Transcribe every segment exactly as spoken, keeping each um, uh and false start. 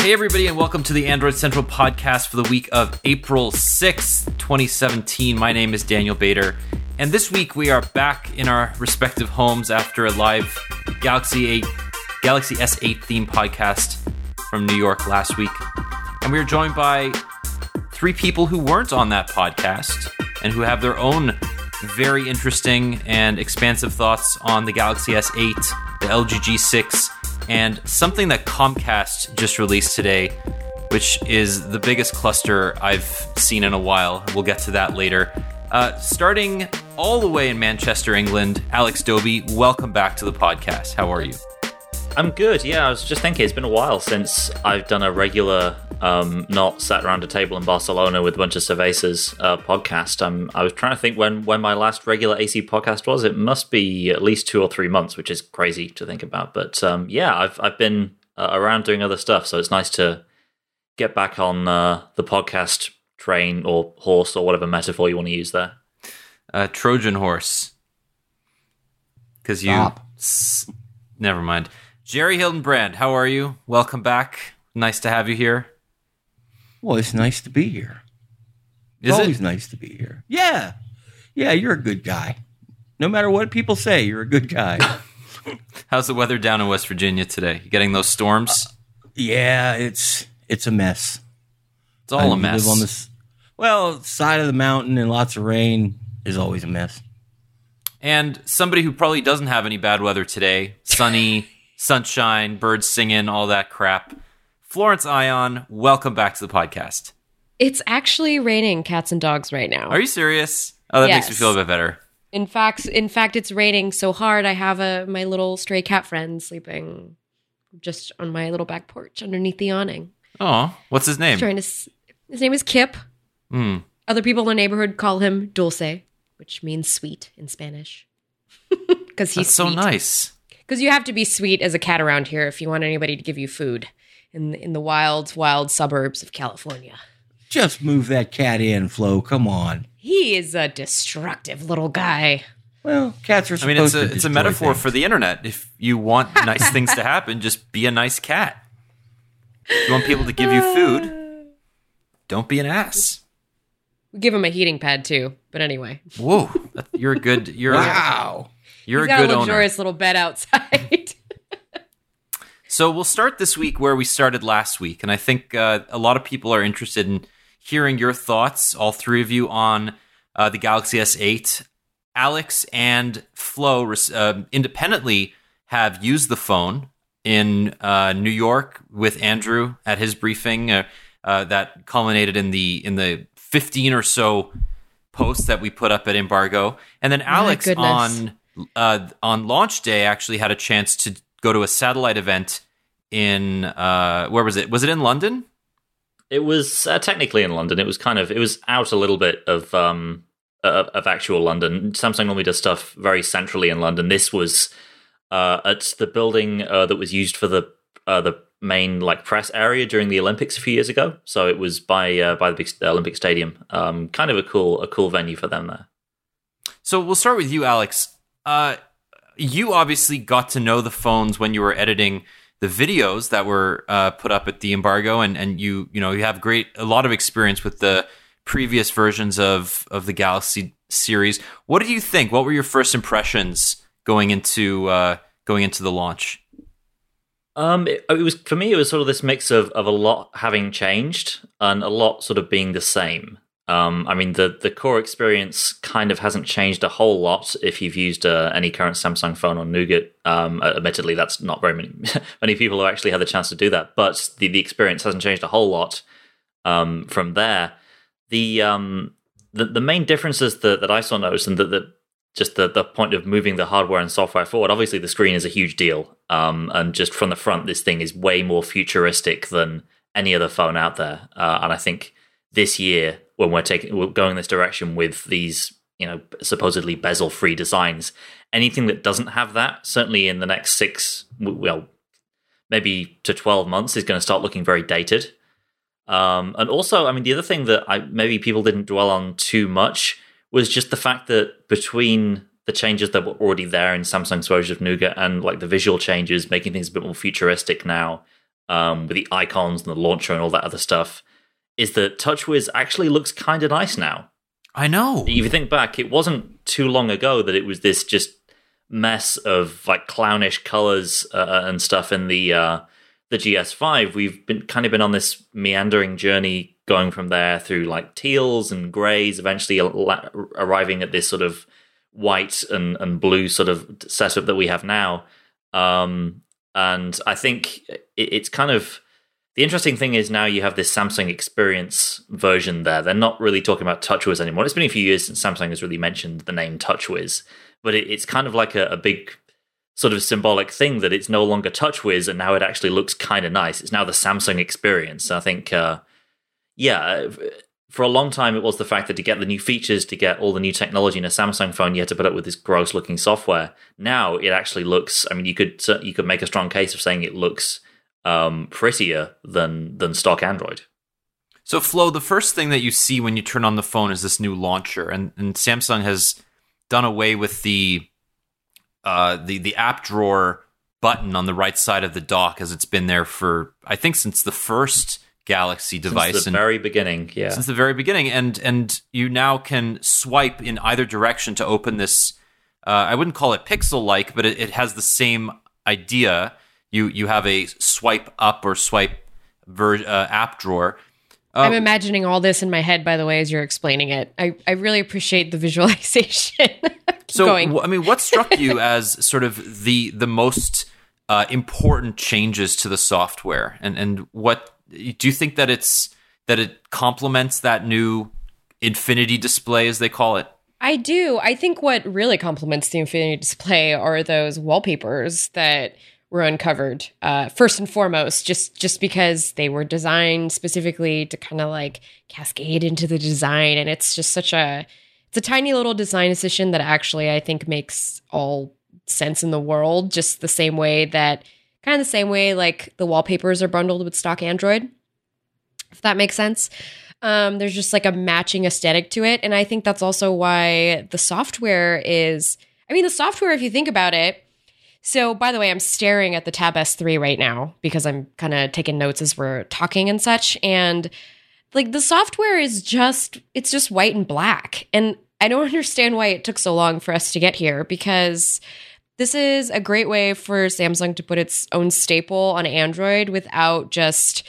Hey everybody, and welcome to the Android Central podcast for the week of April sixth, twenty seventeen. My name is Daniel Bader, and this week we are back in our respective homes after a live Galaxy eight, Galaxy S eight themed podcast from New York last week. And we are joined by three people who weren't on that podcast and who have their own very interesting and expansive thoughts on the Galaxy S eight, the L G G six, and something that Comcast just released today, which is the biggest cluster I've seen in a while. We'll get to that later. Uh, starting all the way in Manchester, England, Alex Doby, welcome back to the podcast. How are you? I'm good, yeah. I was just thinking it's been a while since I've done a regular, um, not sat around a table in Barcelona with a bunch of cervezas uh, podcast. Um, I was trying to think when, when my last regular A C podcast was. It must be at least two or three months, which is crazy to think about. But um, yeah, I've I've been uh, around doing other stuff, so it's nice to get back on uh, the podcast train or horse or whatever metaphor you want to use there. Uh, Trojan horse. Because you... S- never mind. Jerry Hildenbrand, how are you? Welcome back. Nice to have you here. Well, it's nice to be here. It's Is always it? nice to be here. Yeah. Yeah, you're a good guy. No matter what people say, you're a good guy. How's the weather down in West Virginia today? You getting those storms? Uh, yeah, it's it's a mess. It's all I a mess. Live on this, well, side of the mountain and lots of rain is always a mess. And somebody who probably doesn't have any bad weather today, sunny, sunshine, birds singing, all that crap. Florence Ion, welcome back to the podcast. It's actually raining cats and dogs right now. Are you serious? Oh, that Yes. makes me feel a bit better. In fact, in fact, it's raining so hard. I have a my little stray cat friend sleeping just on my little back porch underneath the awning. Oh, what's his name? He's trying to. s- His name is Kip. Hmm. Other people in the neighborhood call him Dulce, which means sweet in Spanish. Because he's That's so sweet. nice. Because you have to be sweet as a cat around here if you want anybody to give you food in in the wild, wild suburbs of California. Just move that cat in, Flo. Come on. He is a destructive little guy. Well, cats are I supposed mean, it's a to it's a destroy metaphor things. for the internet. If you want nice things to happen, just be a nice cat. If you want people to give you food, don't be an ass. We give him a heating pad too, but anyway. Whoa, that, you're a good you're Wow. you're He's a got good a owner. luxurious little bed outside. So we'll start this week where we started last week, and I think uh, a lot of people are interested in hearing your thoughts, all three of you, on uh, the Galaxy S eight. Alex and Flo uh, independently have used the phone in uh, New York with Andrew at his briefing uh, uh, that culminated in the in the fifteen or so posts that we put up at Embargo, and then Alex goodness. on uh, on launch day actually had a chance to go to a satellite event in uh, where was it? Was it in London? It was uh, technically in London. It was kind of, it was out a little bit of um of, of actual London. Samsung normally does stuff very centrally in London. This was uh, at the building uh, that was used for the uh, the main like press area during the Olympics a few years ago. So it was by uh, by the big Olympic Stadium. Um, kind of a cool a cool venue for them there. So we'll start with you, Alex. Uh, you obviously got to know the phones when you were editing the videos that were uh, put up at the Embargo, and, and you you know you have great a lot of experience with the previous versions of of the Galaxy series. What did you think? What were your first impressions going into uh, going into the launch? Um, it, it was for me. It was sort of this mix of of a lot having changed and a lot sort of being the same. Um, I mean, the the core experience kind of hasn't changed a whole lot if you've used uh, any current Samsung phone on Nougat. Um, admittedly, that's not very many many people who actually had the chance to do that. But the, the experience hasn't changed a whole lot um, from there. The um the, the main differences that, that I saw noticed, and that the just the, the point of moving the hardware and software forward. Obviously, the screen is a huge deal, um, and just from the front, this thing is way more futuristic than any other phone out there. Uh, and I think this year, when we're taking we're going this direction with these, you know, supposedly bezel-free designs, anything that doesn't have that, certainly in the next six, well, maybe to twelve months, is going to start looking very dated. Um, and also, I mean, the other thing that I maybe people didn't dwell on too much was just the fact that between the changes that were already there in Samsung's version of Nougat and like the visual changes, making things a bit more futuristic now, um, with the icons and the launcher and all that other stuff, is that TouchWiz actually looks kind of nice now. I know. If you think back, it wasn't too long ago that it was this just mess of like clownish colors uh, and stuff in the uh, the G S five. We've been kind of been on this meandering journey going from there through like teals and grays, eventually arriving at this sort of white and, and blue sort of setup that we have now. Um, and I think it, it's kind of, the interesting thing is now you have this Samsung Experience version there. They're not really talking about TouchWiz anymore. It's been a few years since Samsung has really mentioned the name TouchWiz, but it, it's kind of like a, a big sort of symbolic thing that it's no longer TouchWiz and now it actually looks kind of nice. It's now the Samsung Experience. I think, uh, yeah, for a long time it was the fact that to get the new features, to get all the new technology in a Samsung phone, you had to put up with this gross looking software. Now it actually looks, I mean, you could you could make a strong case of saying it looks um, prettier than than stock Android. So Flo, the first thing that you see when you turn on the phone is this new launcher, and, and Samsung has done away with the uh, the the app drawer button on the right side of the dock, as it's been there for, I think, since the first Galaxy device. Since the and, very beginning, yeah. Since the very beginning, and and you now can swipe in either direction to open this. Uh, I wouldn't call it pixel-like, but it, it has the same idea. You you have a swipe up or swipe ver- uh, app drawer. Uh, I'm imagining all this in my head, by the way, as you're explaining it. I, I really appreciate the visualization. so, going. w- I mean, what struck you as sort of the the most uh, important changes to the software, and and what? Do you think that it's that it complements that new Infinity display, as they call it? I do. I think what really complements the Infinity display are those wallpapers that were uncovered. Uh, first and foremost, just just because they were designed specifically to kind of like cascade into the design, and it's just such a it's a tiny little design decision that actually I think makes all sense in the world. Just the same way that. Kind of the same way like the wallpapers are bundled with stock Android, if that makes sense. Um, there's just like a matching aesthetic to it. And I think that's also why the software is, I mean, the software, if you think about it. So by the way, I'm staring at the Tab S three right now because I'm kind of taking notes as we're talking and such. And like the software is just, it's just white and black. And I don't understand why it took so long for us to get here, because this is a great way for Samsung to put its own staple on Android without just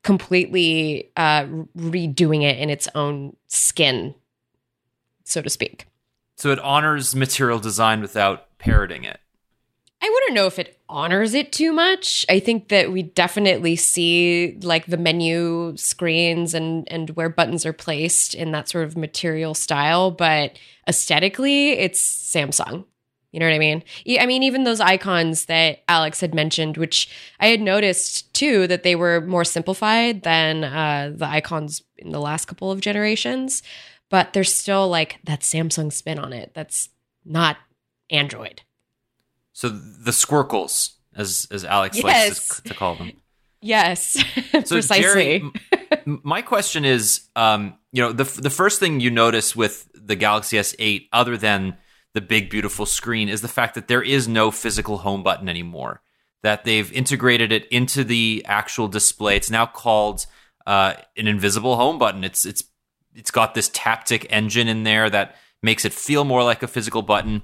completely uh, redoing it in its own skin, so to speak. So it honors material design without parroting it. I wouldn't know if it honors it too much. I think that we definitely see like the menu screens and, and where buttons are placed in that sort of material style, but aesthetically, it's Samsung. You know what I mean? I mean, even those icons that Alex had mentioned, which I had noticed too, that they were more simplified than uh, the icons in the last couple of generations, but there's still like that Samsung spin on it. That's not Android. So the squircles, as as Alex yes. likes to, to call them. Yes, so precisely. Jerry, m- my question is, um, you know, the the first thing you notice with the Galaxy S eight, other than the big, beautiful screen, is the fact that there is no physical home button anymore, that they've integrated it into the actual display. It's now called uh, an invisible home button. It's it's it's got this Taptic engine in there that makes it feel more like a physical button.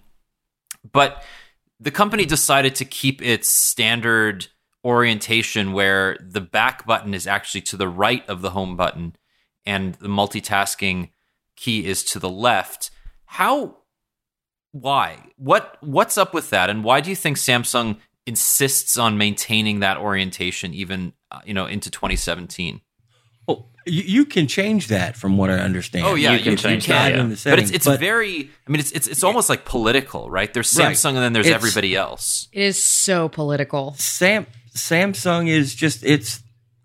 But the company decided to keep its standard orientation where the back button is actually to the right of the home button and the multitasking key is to the left. How... Why? What what's up with that, and why do you think Samsung insists on maintaining that orientation even uh, you know into twenty seventeen? Well, you, you can change that, from what I understand. Oh yeah, you can you, change you can. that, yeah. In the But settings, it's it's but very. I mean, it's it's it's almost like political, right? There's Samsung, Right. and then there's It's- everybody else. It is so political. Sam Samsung is just it's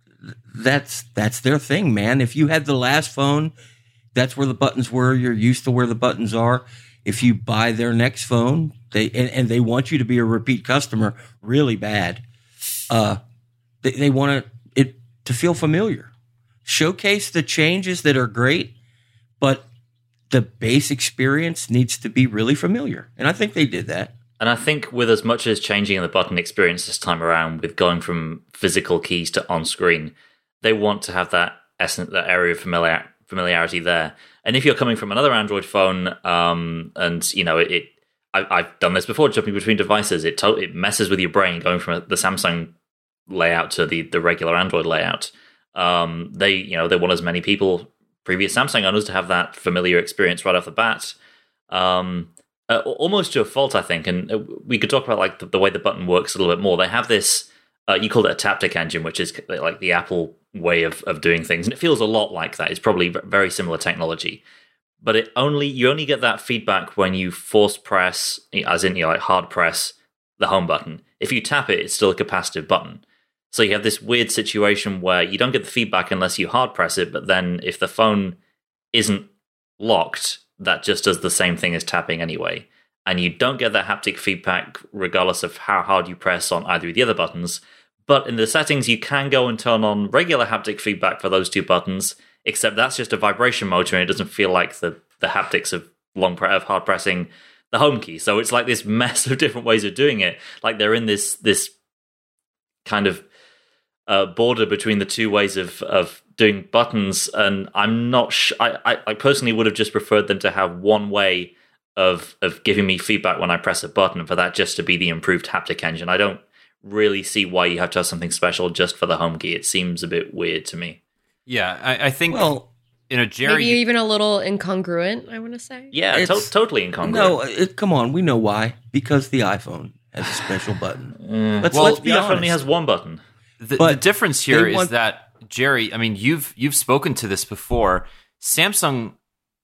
that's that's their thing, man. If you had the last phone, that's where the buttons were. You're used to where the buttons are. If you buy their next phone, they and, and they want you to be a repeat customer really bad. Uh, they, they want it to feel familiar. Showcase the changes that are great, but the base experience needs to be really familiar. And I think they did that. And I think with as much as changing the button experience this time around, with going from physical keys to on-screen, they want to have that essence, that area of familiar, familiarity there. And if you're coming from another Android phone, um, and you know it, it I, I've done this before, jumping between devices, it to- it messes with your brain going from the Samsung layout to the the regular Android layout. Um, they you know they want as many people, previous Samsung owners, to have that familiar experience right off the bat. Um, Uh, almost to a fault, I think, and we could talk about like the, the way the button works a little bit more. They have this, uh, you call it a Taptic engine, which is like the Apple way of, of doing things, and it feels a lot like that. It's probably very similar technology, but it only you only get that feedback when you force press, as in you know, like hard press the home button. If you tap it, it's still a capacitive button. So you have this weird situation where you don't get the feedback unless you hard press it, but then if the phone isn't locked, that just does the same thing as tapping anyway. And you don't get that haptic feedback regardless of how hard you press on either of the other buttons. But in the settings, you can go and turn on regular haptic feedback for those two buttons, except that's just a vibration motor and it doesn't feel like the, the haptics of long pre- of hard pressing the home key. So it's like this mess of different ways of doing it. Like they're in this this kind of uh, border between the two ways of, of doing buttons, and I'm not sh- I, I, I personally would have just preferred them to have one way of of giving me feedback when I press a button, and for that just to be the improved haptic engine. I don't really see why you have to have something special just for the home key. It seems a bit weird to me. Yeah, I, I think Well, you know, Jerry. Maybe even a little incongruent, I want to say. Yeah, to- It's- totally incongruent. no, it, come on, we know why. Because the iPhone has a special button. Let's, well, let's be the iPhone honest. only has one button. The, But the difference here they is want- that Jerry, I mean, you've you've spoken to this before. Samsung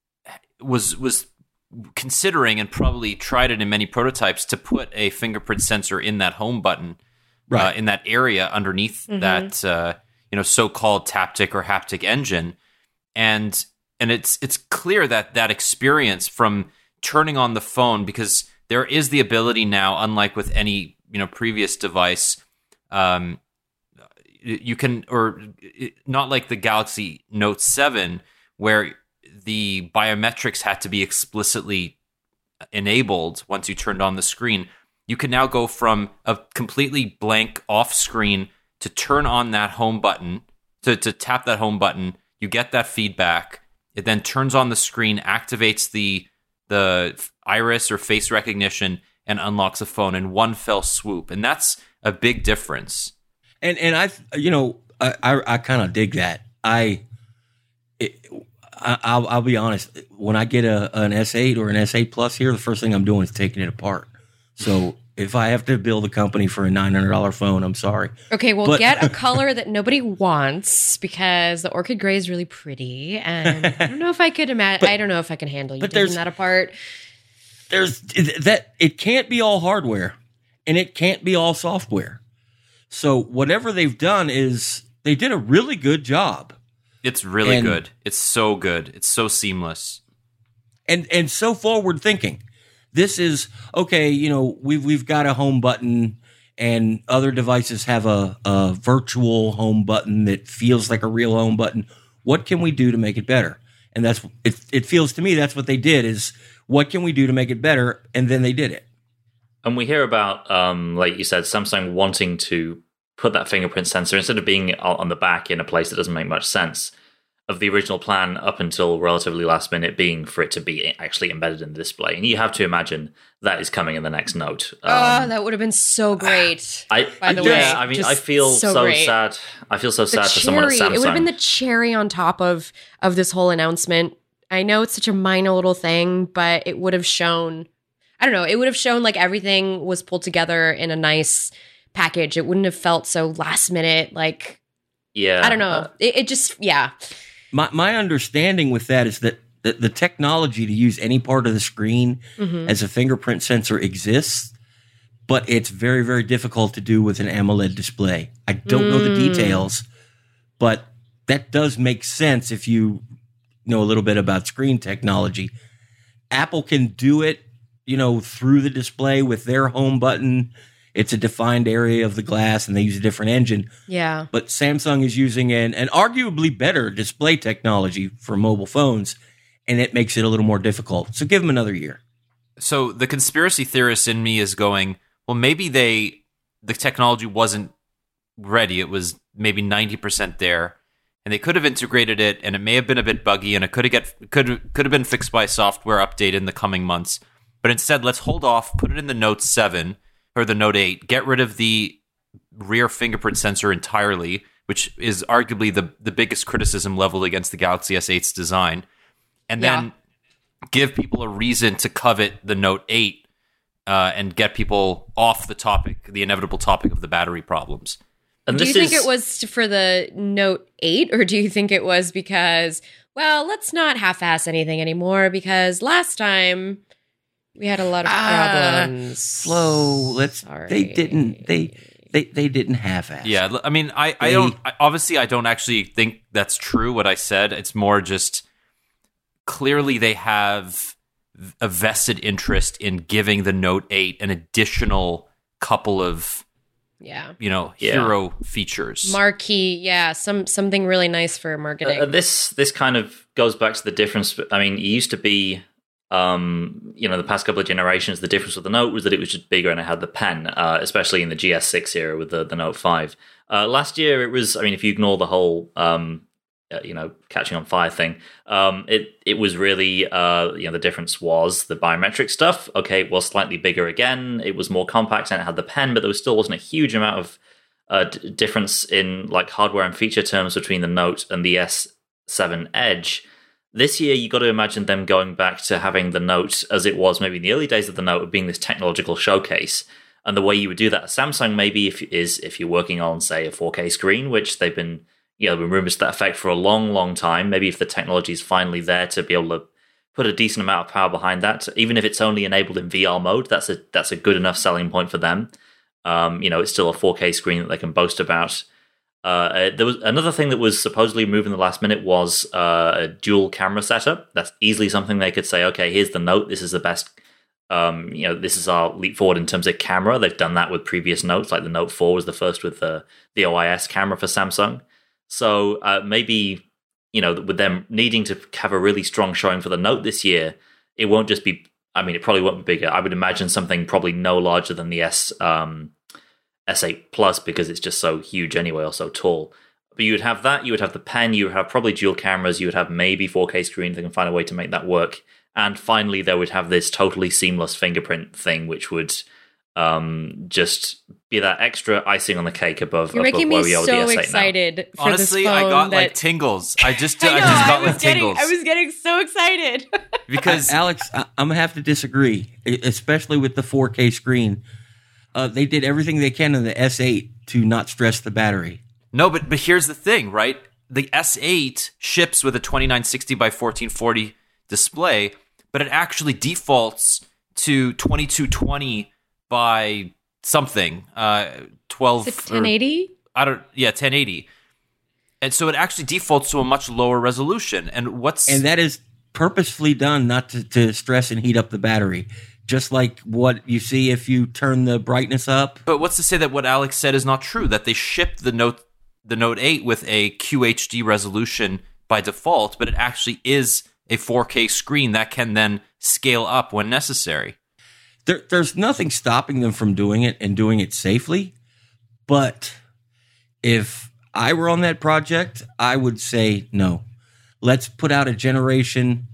was was considering and probably tried it in many prototypes to put a fingerprint sensor in that home button, Right. uh, in that area underneath that uh, you know so-called Taptic or haptic engine, and and it's it's clear that that experience from turning on the phone, because there is the ability now, unlike with any you know previous device. Um, you can, or not like the Galaxy Note seven, where the biometrics had to be explicitly enabled once you turned on the screen. You can now go from a completely blank off screen to turn on that home button, to, to tap that home button. You get that feedback. It then turns on the screen, activates the the iris or face recognition, and unlocks the phone in one fell swoop. And that's a big difference. And and I, you know, I I, I kind of dig that. I, it, I I'll, I'll be honest. When I get a an S eight or an S eight Plus here, the first thing I'm doing is taking it apart. So if I have to build a company for a nine hundred dollar phone, I'm sorry. Okay, well, But- get a color that nobody wants, because the orchid gray is really pretty, and I don't know if I could imagine. I don't know if I can handle you but taking there's- that apart. There's that. It can't be all hardware, and it can't be all software. So whatever they've done is they did a really good job. It's really And- good. It's so good. It's so seamless. and and so forward thinking. This is okay. You know, we've we've got a home button, and other devices have a, a virtual home button that feels like a real home button. What can we do to make it better? And that's it. It feels to me that's what they did. Is what can we do to make it better? And then they did it. And we hear about, um, like you said, Samsung wanting to put that fingerprint sensor, instead of being on the back in a place that doesn't make much sense, of the original plan up until relatively last minute being for it to be actually embedded in the display. And you have to imagine that is coming in the next Note. Um, Oh, that would have been so great. I, by the yeah, way, I mean, just I feel so so, great. sad. I feel so The sad for someone at cherry. Samsung. It would have been the cherry on top of of this whole announcement. I know it's such a minor little thing, but it would have shown. I don't know. It would have shown like everything was pulled together in a nice package. It wouldn't have felt so last minute. Like yeah, I don't know. uh, it, it just yeah. My my understanding with that is that the, the technology to use any part of the screen Mhm. as a fingerprint sensor exists, but it's very, very difficult to do with an AMOLED display. I don't know the Mm. details, but that does make sense if you know a little bit about screen technology. Apple can do it, you know, through the display with their home button. It's a defined area of the glass, and they use a different engine. Yeah. But Samsung is using an, an arguably better display technology for mobile phones, and it makes it a little more difficult. So give them another year. So the conspiracy theorist in me is going, well, maybe they the technology wasn't ready. It was maybe ninety percent there, and they could have integrated it, and it may have been a bit buggy, and it could have get could could have been fixed by a software update in the coming months. But instead, let's hold off, put it in the Note seven or the Note eight, get rid of the rear fingerprint sensor entirely, which is arguably the the biggest criticism leveled against the Galaxy S eight's design, and then yeah. give people a reason to covet the Note eight uh, and get people off the topic, the inevitable topic of the battery problems. And do this you think is... it was for the Note eight, or do you think it was because, well, let's not half-ass anything anymore because last time we had a lot of problems? Uh, Flo, let's. Sorry. They didn't. They they they didn't half-ass. Yeah, I mean, I I don't. I, obviously, I don't actually think that's true. What I said. It's more just clearly they have a vested interest in giving the Note eight an additional couple of. Yeah, you know, yeah. hero features, marquee, yeah, some something really nice for marketing. Uh, this this kind of goes back to the difference. I mean, it used to be, um, you know, the past couple of generations, the difference with the Note was that it was just bigger and it had the pen, uh, especially in the G S six era with the, the Note five. Uh, last year, it was. I mean, if you ignore the whole, um, uh, you know, catching on fire thing, um, it it was really, uh, you know, the difference was the biometric stuff. Okay, it was slightly bigger again. It was more compact and it had the pen, but there was still wasn't a huge amount of uh, d- difference in like hardware and feature terms between the Note and the S seven Edge. This year, you got to imagine them going back to having the Note as it was maybe in the early days of the Note, of being this technological showcase. And the way you would do that at Samsung maybe if, is if you're working on, say, a four K screen, which they've been. You know, there have been rumors to that effect for a long, long time. Maybe if the technology is finally there to be able to put a decent amount of power behind that, even if it's only enabled in V R mode, that's a that's a good enough selling point for them. Um, you know, it's still a four K screen that they can boast about. Uh, there was another thing that was supposedly moved in the last minute was uh, a dual camera setup. That's easily something they could say, okay, here's the Note. This is the best. Um, you know, this is our leap forward in terms of camera. They've done that with previous Notes, like the Note four was the first with the the O I S camera for Samsung. So uh, maybe, you know, with them needing to have a really strong showing for the Note this year, it won't just be, I mean, it probably won't be bigger. I would imagine something probably no larger than the S um, S eight Plus because it's just so huge anyway, or so tall. But you would have that, you would have the pen, you would have probably dual cameras, you would have maybe four K screen. They can find a way to make that work. And finally, they would have this totally seamless fingerprint thing, which would um, just be that extra icing on the cake above, You're above making where me we are with so the S eight excited now. for Honestly, this phone I got that... like tingles. I just, I, I, know, just got I was like getting, tingles. I was getting so excited. because I, Alex, I, I'm gonna have to disagree, especially with the four K screen. Uh, they did everything they can in the S eight to not stress the battery. No, but but here's the thing, right? The S eight ships with a twenty-nine sixty by fourteen forty display, but it actually defaults to twenty-two twenty by something, uh, twelve. Is it ten eighty? I don't. Yeah, ten eighty. And so it actually defaults to a much lower resolution. And what's and that is purposefully done not to, to stress and heat up the battery. Just like what you see if you turn the brightness up. But what's to say that what Alex said is not true? That they shipped the Note the Note eight with a Q H D resolution by default, but it actually is a four K screen that can then scale up when necessary. There, there's nothing stopping them from doing it and doing it safely. But if I were on that project, I would say no. Let's put out a generation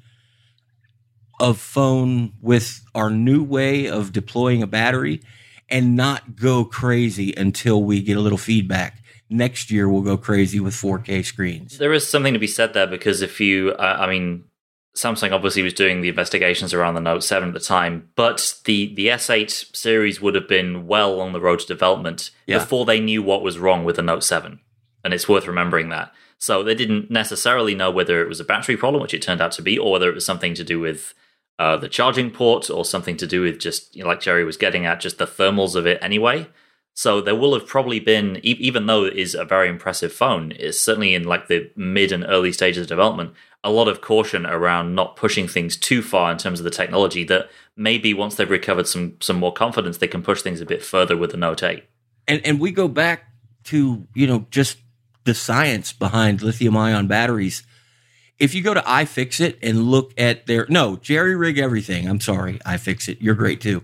of phone with our new way of deploying a battery and not go crazy until we get a little feedback. Next year, we'll go crazy with four K screens. There is something to be said there because if you, uh, I mean, Samsung obviously was doing the investigations around the Note seven at the time, but the, the S eight series would have been well on the road to development Yeah. before they knew what was wrong with the Note seven. And it's worth remembering that. So they didn't necessarily know whether it was a battery problem, which it turned out to be, or whether it was something to do with uh, the charging port or something to do with just, you know, like Jerry was getting at, just the thermals of it anyway. So there will have probably been, e- even though it is a very impressive phone, it's certainly in like the mid and early stages of development, a lot of caution around not pushing things too far in terms of the technology that maybe once they've recovered some some more confidence, they can push things a bit further with the Note eight. And and we go back to, you know, just the science behind lithium ion batteries. If you go to iFixit and look at their no Jerry Rig Everything, I'm sorry, iFixit, you're great too.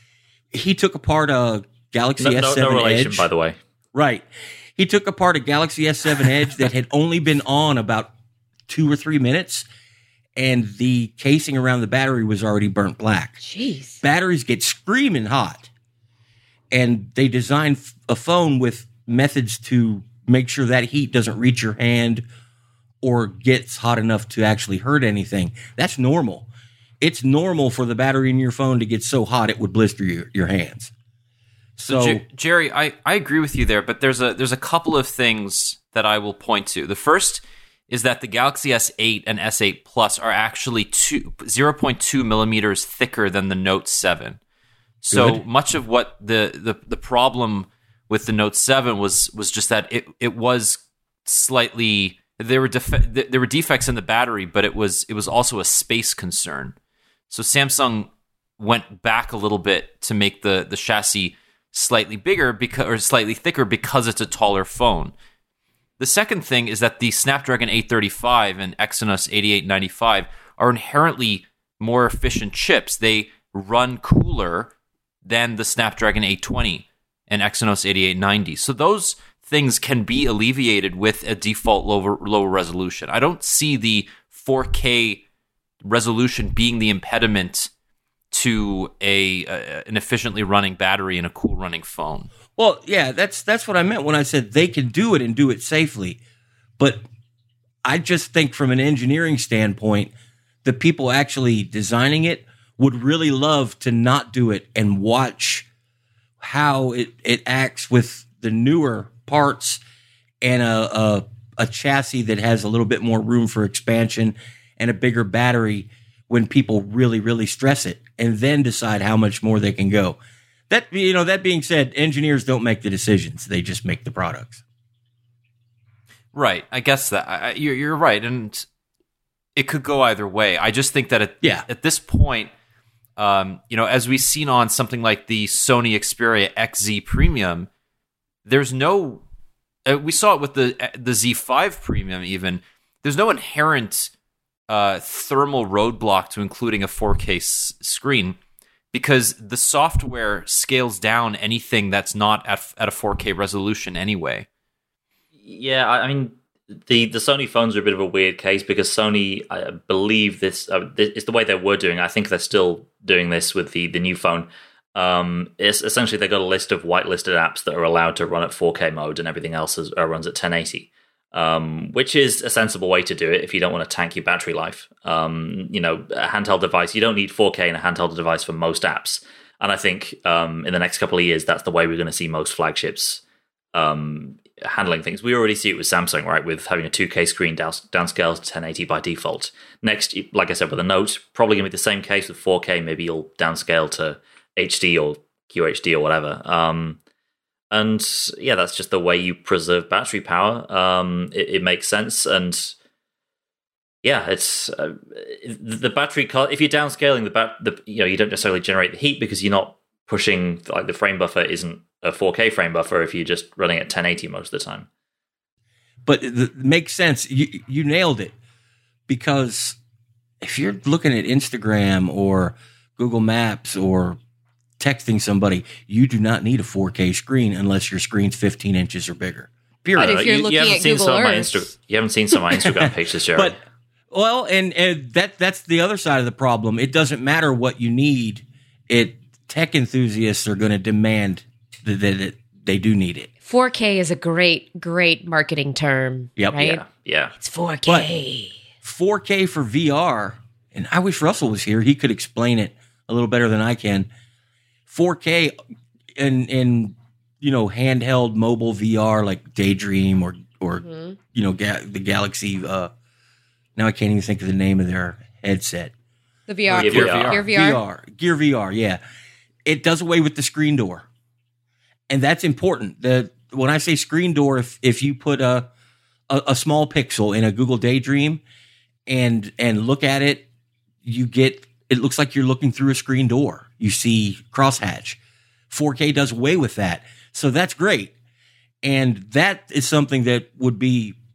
He took apart a Galaxy no, S seven no, no relation, Edge, by the way. Right. He took apart a Galaxy S seven Edge that had only been on about two or three minutes, and the casing around the battery was already burnt black. Jeez. Batteries get screaming hot, and they designed a phone with methods to make sure that heat doesn't reach your hand or gets hot enough to actually hurt anything. That's normal. It's normal for the battery in your phone to get so hot it would blister your, your hands. So, So, J- Jerry, I, I agree with you there, but there's a there's a couple of things that I will point to. The first is that the Galaxy S eight and S eight Plus are actually two, zero point two millimeters thicker than the Note seven. So Good. much of what the, the, the problem with the Note seven was was just that it, it was slightly there were def- there were defects in the battery, but it was it was also a space concern. So Samsung went back a little bit to make the the chassis slightly bigger because or slightly thicker because it's a taller phone. The second thing is that the Snapdragon eight thirty-five and Exynos eighty-eight ninety-five are inherently more efficient chips. They run cooler than the Snapdragon eight twenty and Exynos eighty-eight ninety. So those things can be alleviated with a default lower lower resolution. I don't see the four K resolution being the impediment to a, a an efficiently running battery and a cool running phone. well, yeah, that's that's what I meant when I said they can do it and do it safely. But I just think from an engineering standpoint, the people actually designing it would really love to not do it and watch how it, it acts with the newer parts and a, a a chassis that has a little bit more room for expansion and a bigger battery when people really, really stress it, and then decide how much more they can go. That you know, that being said, engineers don't make the decisions; they just make the products. Right. I guess that I, you're, you're right, and it could go either way. I just think that at, Yeah. at this point, um, you know, as we've seen on something like the Sony Xperia X Z Premium, there's no. Uh, we saw it with the the Z five Premium. Even there's no inherent uh, thermal roadblock to including a four K s- screen because the software scales down anything that's not at at a four K resolution anyway. Yeah, I I mean, the, the Sony phones are a bit of a weird case because Sony, I believe this uh, is the way they were doing. I think they're still doing this with the, the new phone. Um, it's essentially they got a list of whitelisted apps that are allowed to run at four K mode, and everything else is, uh, runs at ten eighty, um, which is a sensible way to do it if you don't want to tank your battery life. Um, you know, a handheld device, you don't need four K in a handheld device for most apps. And I think um, in the next couple of years, that's the way we're going to see most flagships um, handling things. We already see it with Samsung, right, with having a two K screen down, downscaled to ten eighty by default. Next, like I said, with the Note, probably going to be the same case with four K. Maybe you'll downscale to H D or Q H D or whatever. Um, and yeah, that's just the way you preserve battery power. Um, it, it makes sense. And yeah, it's uh, the battery. Co- if you're downscaling the bat, the you know you don't necessarily generate the heat because you're not pushing, like the frame buffer isn't a four K frame buffer if you're just running at ten eighty most of the time. But it, it makes sense. You you nailed it, because if you're looking at Instagram or Google Maps or texting somebody, you do not need a four K screen unless your screen's fifteen inches or bigger. Period. But if you're you, looking you haven't at seen Google some of my Earth- Insta- you haven't seen some of my Instagram pictures, Jerry. But well, and, and that that's the other side of the problem. It doesn't matter what you need. It tech enthusiasts are going to demand that, that, that they do need it. four K is a great, great marketing term. Yep. Right? yeah, yeah. It's four K. four K for V R, and I wish Russell was here. He could explain it a little better than I can. four K in in you know handheld mobile V R like Daydream or or Mm-hmm. you know ga- the Galaxy. Uh, now I can't even think of the name of their headset. The V R. Gear Gear V R. V R. V R. V R, Gear V R, yeah. It does away with the screen door, and that's important. The when I say screen door, if if you put a a, a small pixel in a Google Daydream and and look at it, you get it looks like you're looking through a screen door. You see crosshatch. four K does away with that, so that's great, and that is something that would be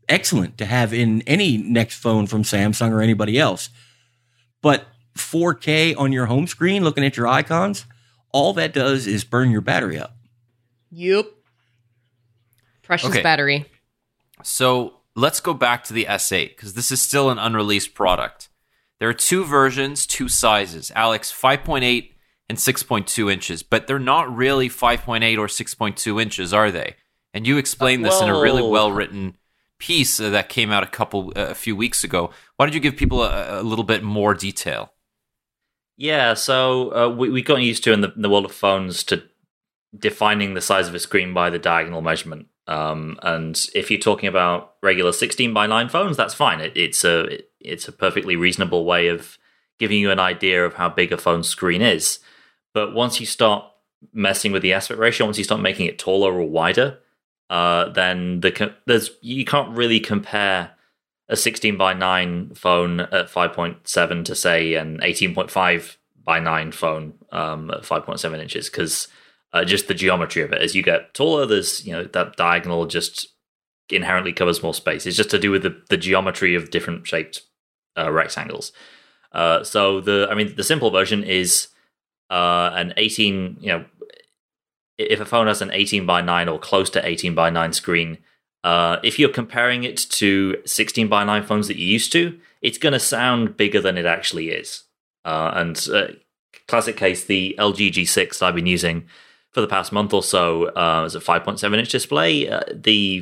excellent to have in any next phone from Samsung or anybody else. But four K on your home screen, looking at your icons, all that does is burn your battery up. Yep. Precious Okay. battery. So let's go back to the S eight, because this is still an unreleased product. There are two versions, two sizes. Alex, five point eight and six point two inches, but they're not really five point eight or six point two inches, are they? And you explained this in a really Whoa. well-written piece uh, that came out a couple, uh, a few weeks ago. Why don't you give people a, a little bit more detail? Yeah, so uh, we we got used to in the, in the world of phones to defining the size of a screen by the diagonal measurement. Um, and if you're talking about regular sixteen by nine phones, that's fine. It, it's a it, it's a perfectly reasonable way of giving you an idea of how big a phone's screen is. But once you start messing with the aspect ratio, once you start making it taller or wider, uh, then the there's you can't really compare a sixteen by nine phone at five point seven to say an eighteen point five by nine phone um, at five point seven inches, because uh, just the geometry of it. As you get taller, there's you know that diagonal just inherently covers more space. It's just to do with the, the geometry of different shaped uh, rectangles. Uh, so the I mean the simple version is uh, an eighteen. You know, if a phone has an eighteen by nine or close to eighteen by nine screen. Uh, if you're comparing it to sixteen by nine phones that you used to, it's going to sound bigger than it actually is. Uh, and uh, classic case, the L G G six that I've been using for the past month or so uh, is a five point seven inch display. Uh, the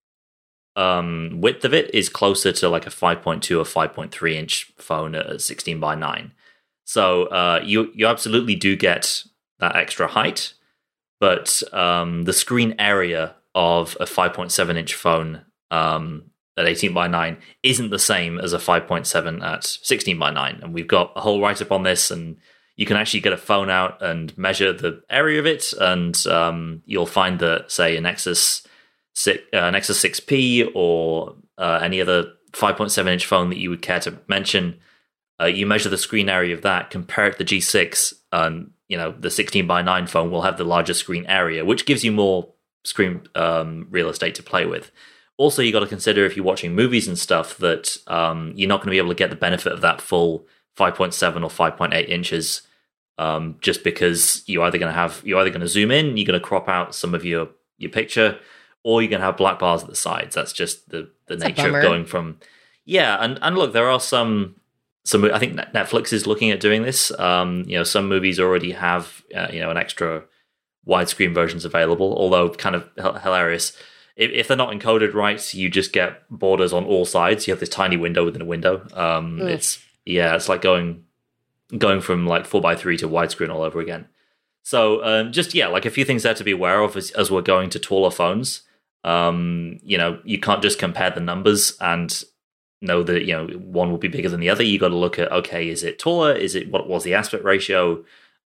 um, width of it is closer to like a five point two or five point three inch phone at sixteen by nine. So uh, you you absolutely do get that extra height, but um, the screen area of a five point seven inch phone um, at eighteen by nine isn't the same as a five point seven at sixteen by nine. And we've got a whole write-up on this, and you can actually get a phone out and measure the area of it, and um, you'll find that, say, a Nexus six, uh, Nexus six P or uh, any other five point seven inch phone that you would care to mention, uh, you measure the screen area of that, compare it to the G six, and you know the sixteen by nine phone will have the larger screen area, which gives you more screen um, real estate to play with. Also, you got to consider if you're watching movies and stuff that um, you're not going to be able to get the benefit of that full five point seven or five point eight inches, um, just because you're either going to have you're either going to zoom in, you're going to crop out some of your your picture, or you're going to have black bars at the sides. That's just the the That's a nature of bummer. going from yeah. And and look, there are some some. I think Netflix is looking at doing this. Um, you know, some movies already have uh, you know an extra widescreen versions available, although kind of h- hilarious. If, if they're not encoded right, you just get borders on all sides. You have this tiny window within a window. Um, Mm. it's yeah, it's like going going from like four by three to widescreen all over again. So um, just yeah, like a few things there to be aware of as, as we're going to taller phones. Um, you know, you can't just compare the numbers and know that you know one will be bigger than the other. You got to look at okay, is it taller? Is it what was the aspect ratio?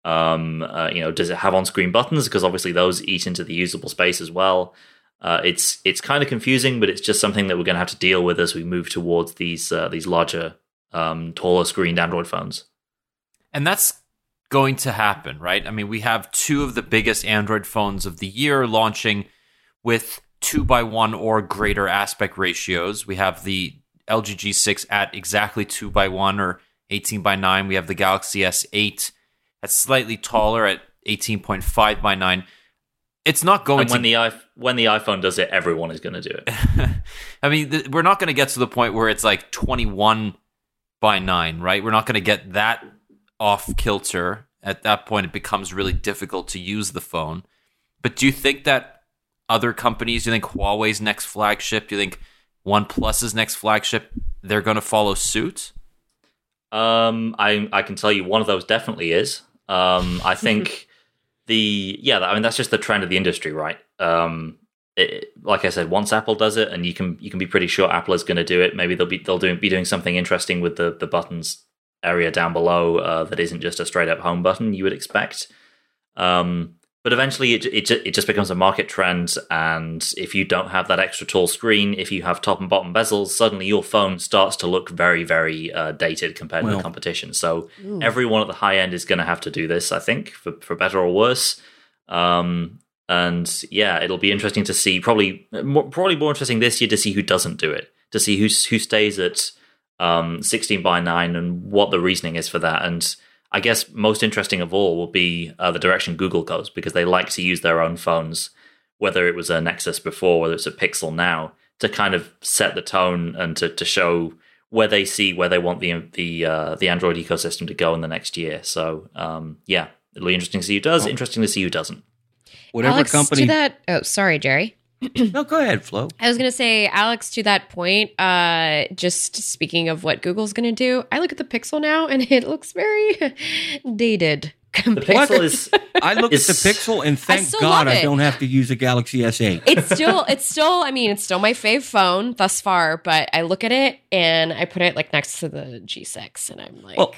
Um, uh, you know, does it have on-screen buttons? Because obviously those eat into the usable space as well. Uh, it's it's kind of confusing, but it's just something that we're going to have to deal with as we move towards these uh, these larger, um, taller screened Android phones. And that's going to happen, right? I mean, we have two of the biggest Android phones of the year launching with two by one or greater aspect ratios. We have the L G G six at exactly two by one or eighteen by nine. We have the Galaxy S eight that's slightly taller at eighteen point five by nine. It's not going And when to... the iPhone, when the iPhone does it, everyone is going to do it. I mean, th- we're not going to get to the point where it's like twenty-one by nine, right? We're not going to get that off kilter. At that point, it becomes really difficult to use the phone. But do you think that other companies, do you think Huawei's next flagship, do you think OnePlus's next flagship, they're going to follow suit? Um, I I can tell you one of those definitely is. Um, I think the yeah, I mean that's just the trend of the industry, right? Um, it, like I said, once Apple does it, and you can you can be pretty sure Apple is going to do it. Maybe they'll be they'll do, be doing something interesting with the the buttons area down below uh, that isn't just a straight up home button you would expect. Um, but eventually, it it it just becomes a market trend, and if you don't have that extra tall screen, if you have top and bottom bezels, suddenly your phone starts to look very very uh, dated compared to Well. the competition. So Ooh. everyone at the high end is going to have to do this, I think, for for better or worse. Um, And yeah, it'll be interesting to see. Probably, more, probably more interesting this year to see who doesn't do it, to see who who stays at um, sixteen by nine and what the reasoning is for that. And I guess most interesting of all will be uh, the direction Google goes, because they like to use their own phones, whether it was a Nexus before, whether it's a Pixel now, to kind of set the tone and to, to show where they see where they want the the uh, the Android ecosystem to go in the next year. So um, yeah, it'll be interesting to see who does. Oh. Interesting to see who doesn't. Whatever Alex, company. To that, oh, sorry, Jerry. No, go ahead, Flo. I was going to say, Alex, to that point, uh, just speaking of what Google's going to do, I look at the Pixel now and it looks very dated. The Pixel is. I look is, at the Pixel and thank I God I don't have to use a Galaxy S eight. It's still, it's still, I mean, it's still my fave phone thus far, but I look at it and I put it like next to the G six and I'm like, well,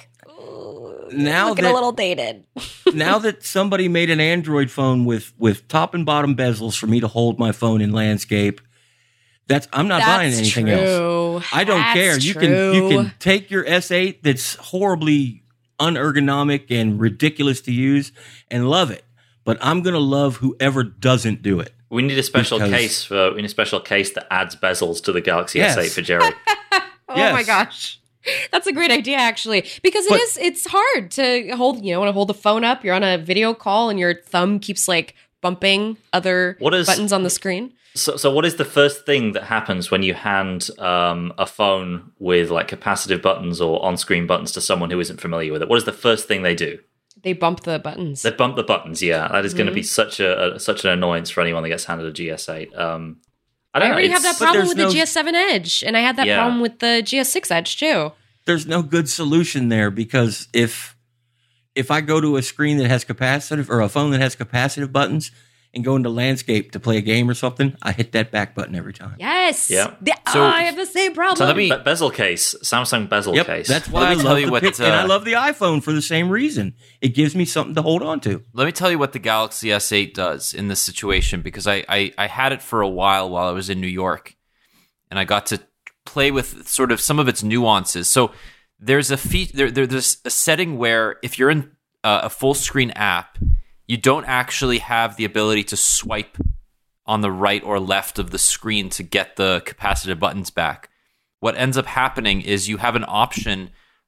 now looking that, a little dated. Now that somebody made an Android phone with, with top and bottom bezels for me to hold my phone in landscape, that's I'm not that's buying anything true. else. I don't that's care. You true. can you can take your S eight that's horribly unergonomic and ridiculous to use and love it, but I'm gonna love whoever doesn't do it. We need a special because, case for we need a special case that adds bezels to the Galaxy yes. S eight for Jerry. Oh yes. my gosh. That's a great idea, actually, because it but, is, it's hard to hold, you know, want to hold the phone up, you're on a video call and your thumb keeps like bumping other what is, buttons on the screen. So, so what is the first thing that happens when you hand um, a phone with like capacitive buttons or on-screen buttons to someone who isn't familiar with it? What is the first thing they do? They bump the buttons. They bump the buttons, yeah. That is mm-hmm. going to be such a, a such an annoyance for anyone that gets handed a G S eight. Um, I, don't I already know, have that but problem with no, the G S seven Edge, and I had that yeah. problem with the G S six Edge, too. There's no good solution there, because if if I go to a screen that has capacitive or a phone that has capacitive buttons and go into landscape to play a game or something, I hit that back button every time. Yes. Yeah. The, So- oh, I have the same problem. So let me- Be- bezel case, Samsung bezel Yep, case. that's why Let I me tell love you the what, Pix- uh, and I love the iPhone for the same reason. It gives me something to hold on to. Let me tell you what the Galaxy S eight does in this situation, because I, I, I had it for a while while I was in New York, and I got to play with sort of some of its nuances. So there's a fe- there, there there's a setting where if you're in uh, a full screen app, you don't actually have the ability to swipe on the right or left of the screen to get the capacitive buttons back. What ends up happening is you have an option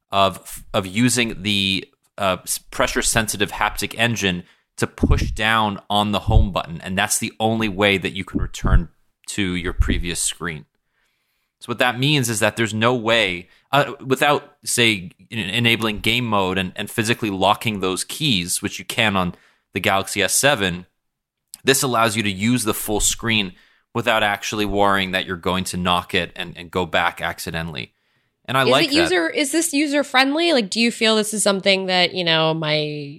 of of using the uh, pressure sensitive haptic engine to push down on the home button, and that's the only way that you can return to your previous screen. So what that means is that there's no way, uh, without, say, en- enabling game mode and, and physically locking those keys, which you can on the Galaxy S seven, this allows you to use the full screen without actually worrying that you're going to knock it and, and go back accidentally. And I is like it that. user? Is this user friendly? Like, do you feel this is something that, you know, my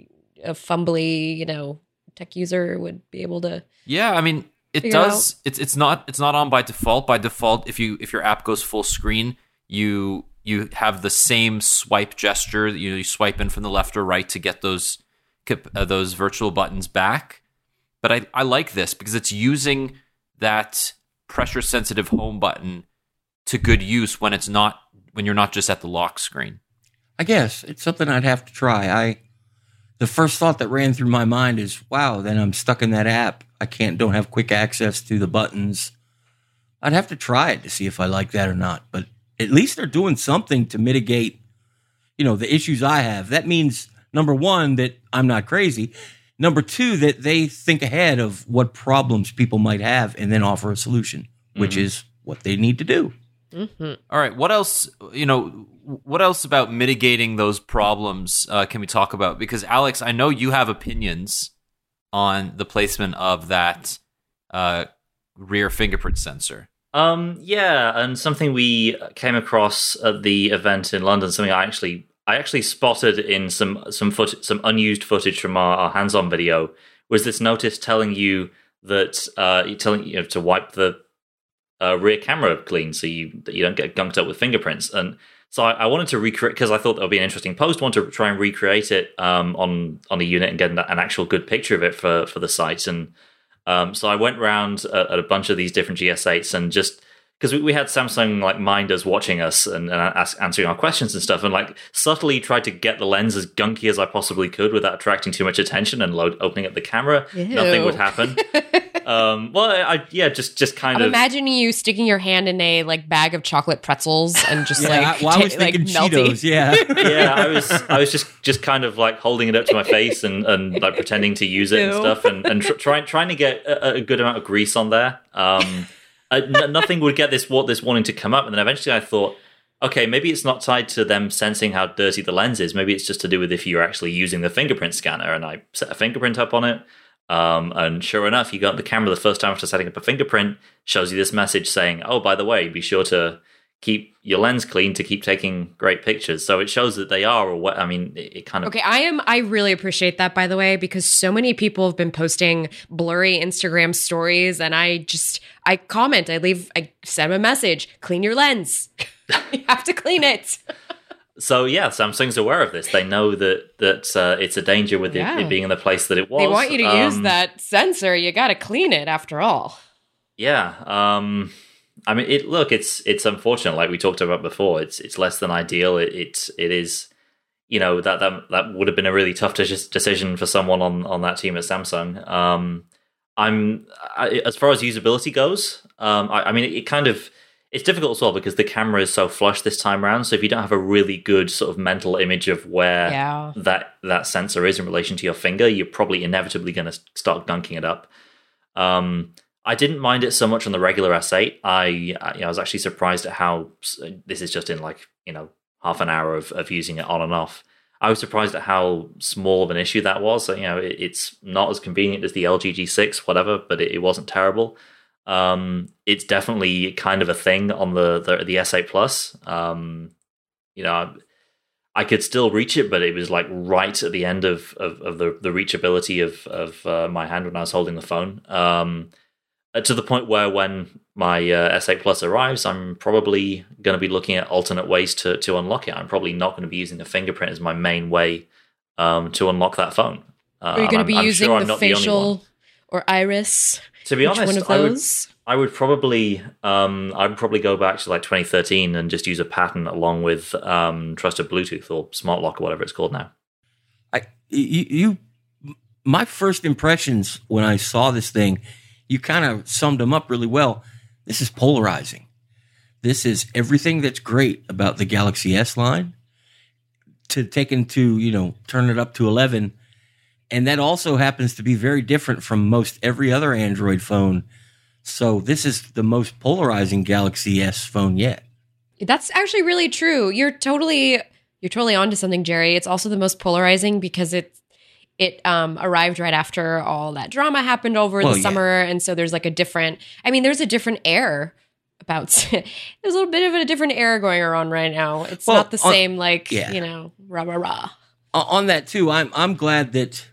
a fumbly, you know, tech user would be able to? Yeah, I mean, it figure does. out? It's it's not it's not on by default. By default, if you if your app goes full screen, you you have the same swipe gesture. You, you swipe in from the left or right to get those uh, those virtual buttons back. But I, I like this because it's using that pressure sensitive home button to good use when it's not when you're not just at the lock screen. I guess it's something I'd have to try. I the first thought that ran through my mind is, wow, then I'm stuck in that app. I can't don't have quick access to the buttons. I'd have to try it to see if I like that or not. But at least they're doing something to mitigate, you know, the issues I have. That means, number one, that I'm not crazy. Number two, that they think ahead of what problems people might have and then offer a solution, mm-hmm. which is what they need to do. Mm-hmm. All right. What else, you know, what else about mitigating those problems uh, can we talk about? Because, Alex, I know you have opinions on the placement of that uh, rear fingerprint sensor. Um, yeah, and something we came across at the event in London, something I actually I actually spotted in some some foot, some unused footage from our, our hands-on video, was this notice telling you that uh, telling you know, to wipe the uh, rear camera clean so you that you don't get gunked up with fingerprints. And so I, I wanted to recreate, because I thought that would be an interesting post. I wanted to try and recreate it um, on on a unit and get an, an actual good picture of it for for the site. And um, so I went around at, at a bunch of these different G S eights and just because we, we had Samsung like minders watching us and, and ask, answering our questions and stuff, and like subtly tried to get the lens as gunky as I possibly could without attracting too much attention and load, opening up the camera. Ew. Nothing would happen. um, well, I, yeah, just just kind I'm of imagining you sticking your hand in a like bag of chocolate pretzels and just Yeah, like, I, well, I was ta- thinking like melting. Cheetos. Yeah, yeah, I was I was just, just kind of like holding it up to my face and, and like pretending to use it and Ew. stuff and, and tr- trying trying to get a, a good amount of grease on there. Um, I, n- nothing would get this what this wanting to come up, and then eventually I thought, okay, maybe it's not tied to them sensing how dirty the lens is. Maybe it's just to do with if you're actually using the fingerprint scanner. And I set a fingerprint up on it, um, and sure enough, you got the camera the first time after setting up a fingerprint, shows you this message saying, "Oh, by the way, be sure to keep your lens clean to keep taking great pictures." So it shows that they are, or what I mean, it, it kind of Okay, I am. I really appreciate that, by the way, because so many people have been posting blurry Instagram stories, and I just, I comment, I leave, I send them a message: clean your lens. You have to clean it. So yeah, Samsung's aware of this. They know that that uh, it's a danger with Yeah. it, it being in the place that it was. They want you to use Um, that sensor. You got to clean it, after all. Yeah. Um, I mean, it. Look, it's it's unfortunate, like we talked about before. It's it's less than ideal. It it, it is. You know, that, that that would have been a really tough de- decision for someone on, on that team at Samsung. Um, I'm I, as far as usability goes. Um, I, I mean, it, it kind of it's difficult as well because the camera is so flush this time around. So if you don't have a really good sort of mental image of where Yeah. that that sensor is in relation to your finger, you're probably inevitably going to start gunking it up. Um, I didn't mind it so much on the regular S eight. I you know, I was actually surprised at how this is just in like you know half an hour of, of using it on and off. I was surprised at how small of an issue that was. So, you know, it, it's not as convenient as the L G G six, whatever, but it, it wasn't terrible. Um, it's definitely kind of a thing on the the, the S eight Plus. Um, you know, I could still reach it, but it was like right at the end of of, of the the reachability of of uh, my hand when I was holding the phone. Um, to the point where when my uh, S eight Plus arrives, I'm probably going to be looking at alternate ways to to unlock it. I'm probably not going to be using the fingerprint as my main way um, to unlock that phone. Uh, Are you going to be I'm, using I'm sure I'm the not the only facial one. or iris? To be Which honest, one of I would those? I would probably um, I'd probably go back to like twenty thirteen and just use a pattern along with um, Trusted Bluetooth or Smart Lock or whatever it's called now. I you, you my first impressions when I saw this thing, you kind of summed them up really well. This is polarizing. This is everything that's great about the Galaxy S line to taken to, you know, turn it up to eleven. And that also happens to be very different from most every other Android phone. So this is the most polarizing Galaxy S phone yet. That's actually really true. You're totally you're totally onto something, Jerry. It's also the most polarizing because it it um, arrived right after all that drama happened over Well, the yeah. summer, and so there's like a different. I mean, there's a different air about. There's a little bit of a different air going around right now. It's Well, not the on- same, like yeah. you know, rah rah rah. O- On that too, I'm I'm glad that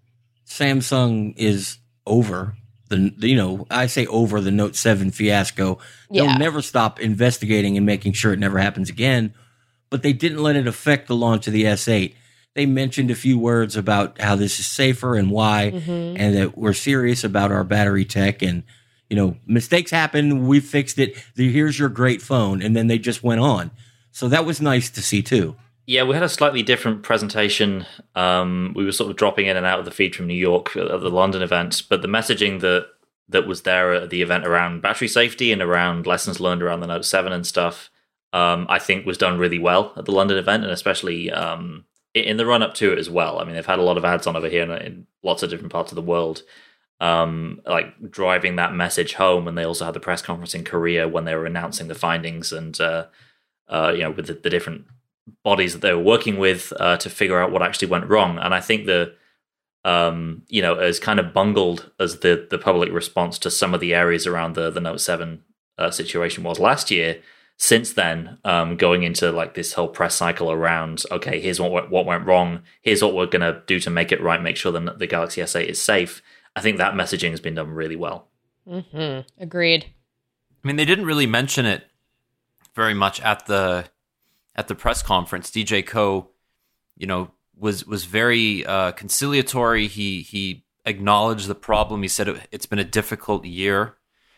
Samsung is over the, the you know I say over the Note seven fiasco. Yeah. They'll never stop investigating and making sure it never happens again. But they didn't let it affect the launch of the S eight. They mentioned a few words about how this is safer and why, Mhm. and that we're serious about our battery tech. And you know, mistakes happen. We fixed it. Here's your great phone, and then they just went on. So that was nice to see too. Yeah, we had a slightly different presentation. Um, we were sort of dropping in and out of the feed from New York at the London event, but the messaging that that was there at the event around battery safety and around lessons learned around the Note seven and stuff, um, I think was done really well at the London event, and especially um, in the run-up to it as well. I mean, they've had a lot of ads on over here in, in lots of different parts of the world, um, like driving that message home, and they also had the press conference in Korea when they were announcing the findings and, uh, uh, you know, with the, the different bodies that they were working with uh, to figure out what actually went wrong. And I think the, um, you know, as kind of bungled as the the public response to some of the areas around the the Note seven uh, situation was last year, since then, um, going into like this whole press cycle around, okay, here's what went- what went wrong, here's what we're going to do to make it right, make sure the, the Galaxy S eight is safe. I think that messaging has been done really well. Mm-hmm. Agreed. I mean, they didn't really mention it very much at the at the press conference. D J Ko, you know, was was very uh, conciliatory. He he acknowledged the problem. He said it, it's been a difficult year,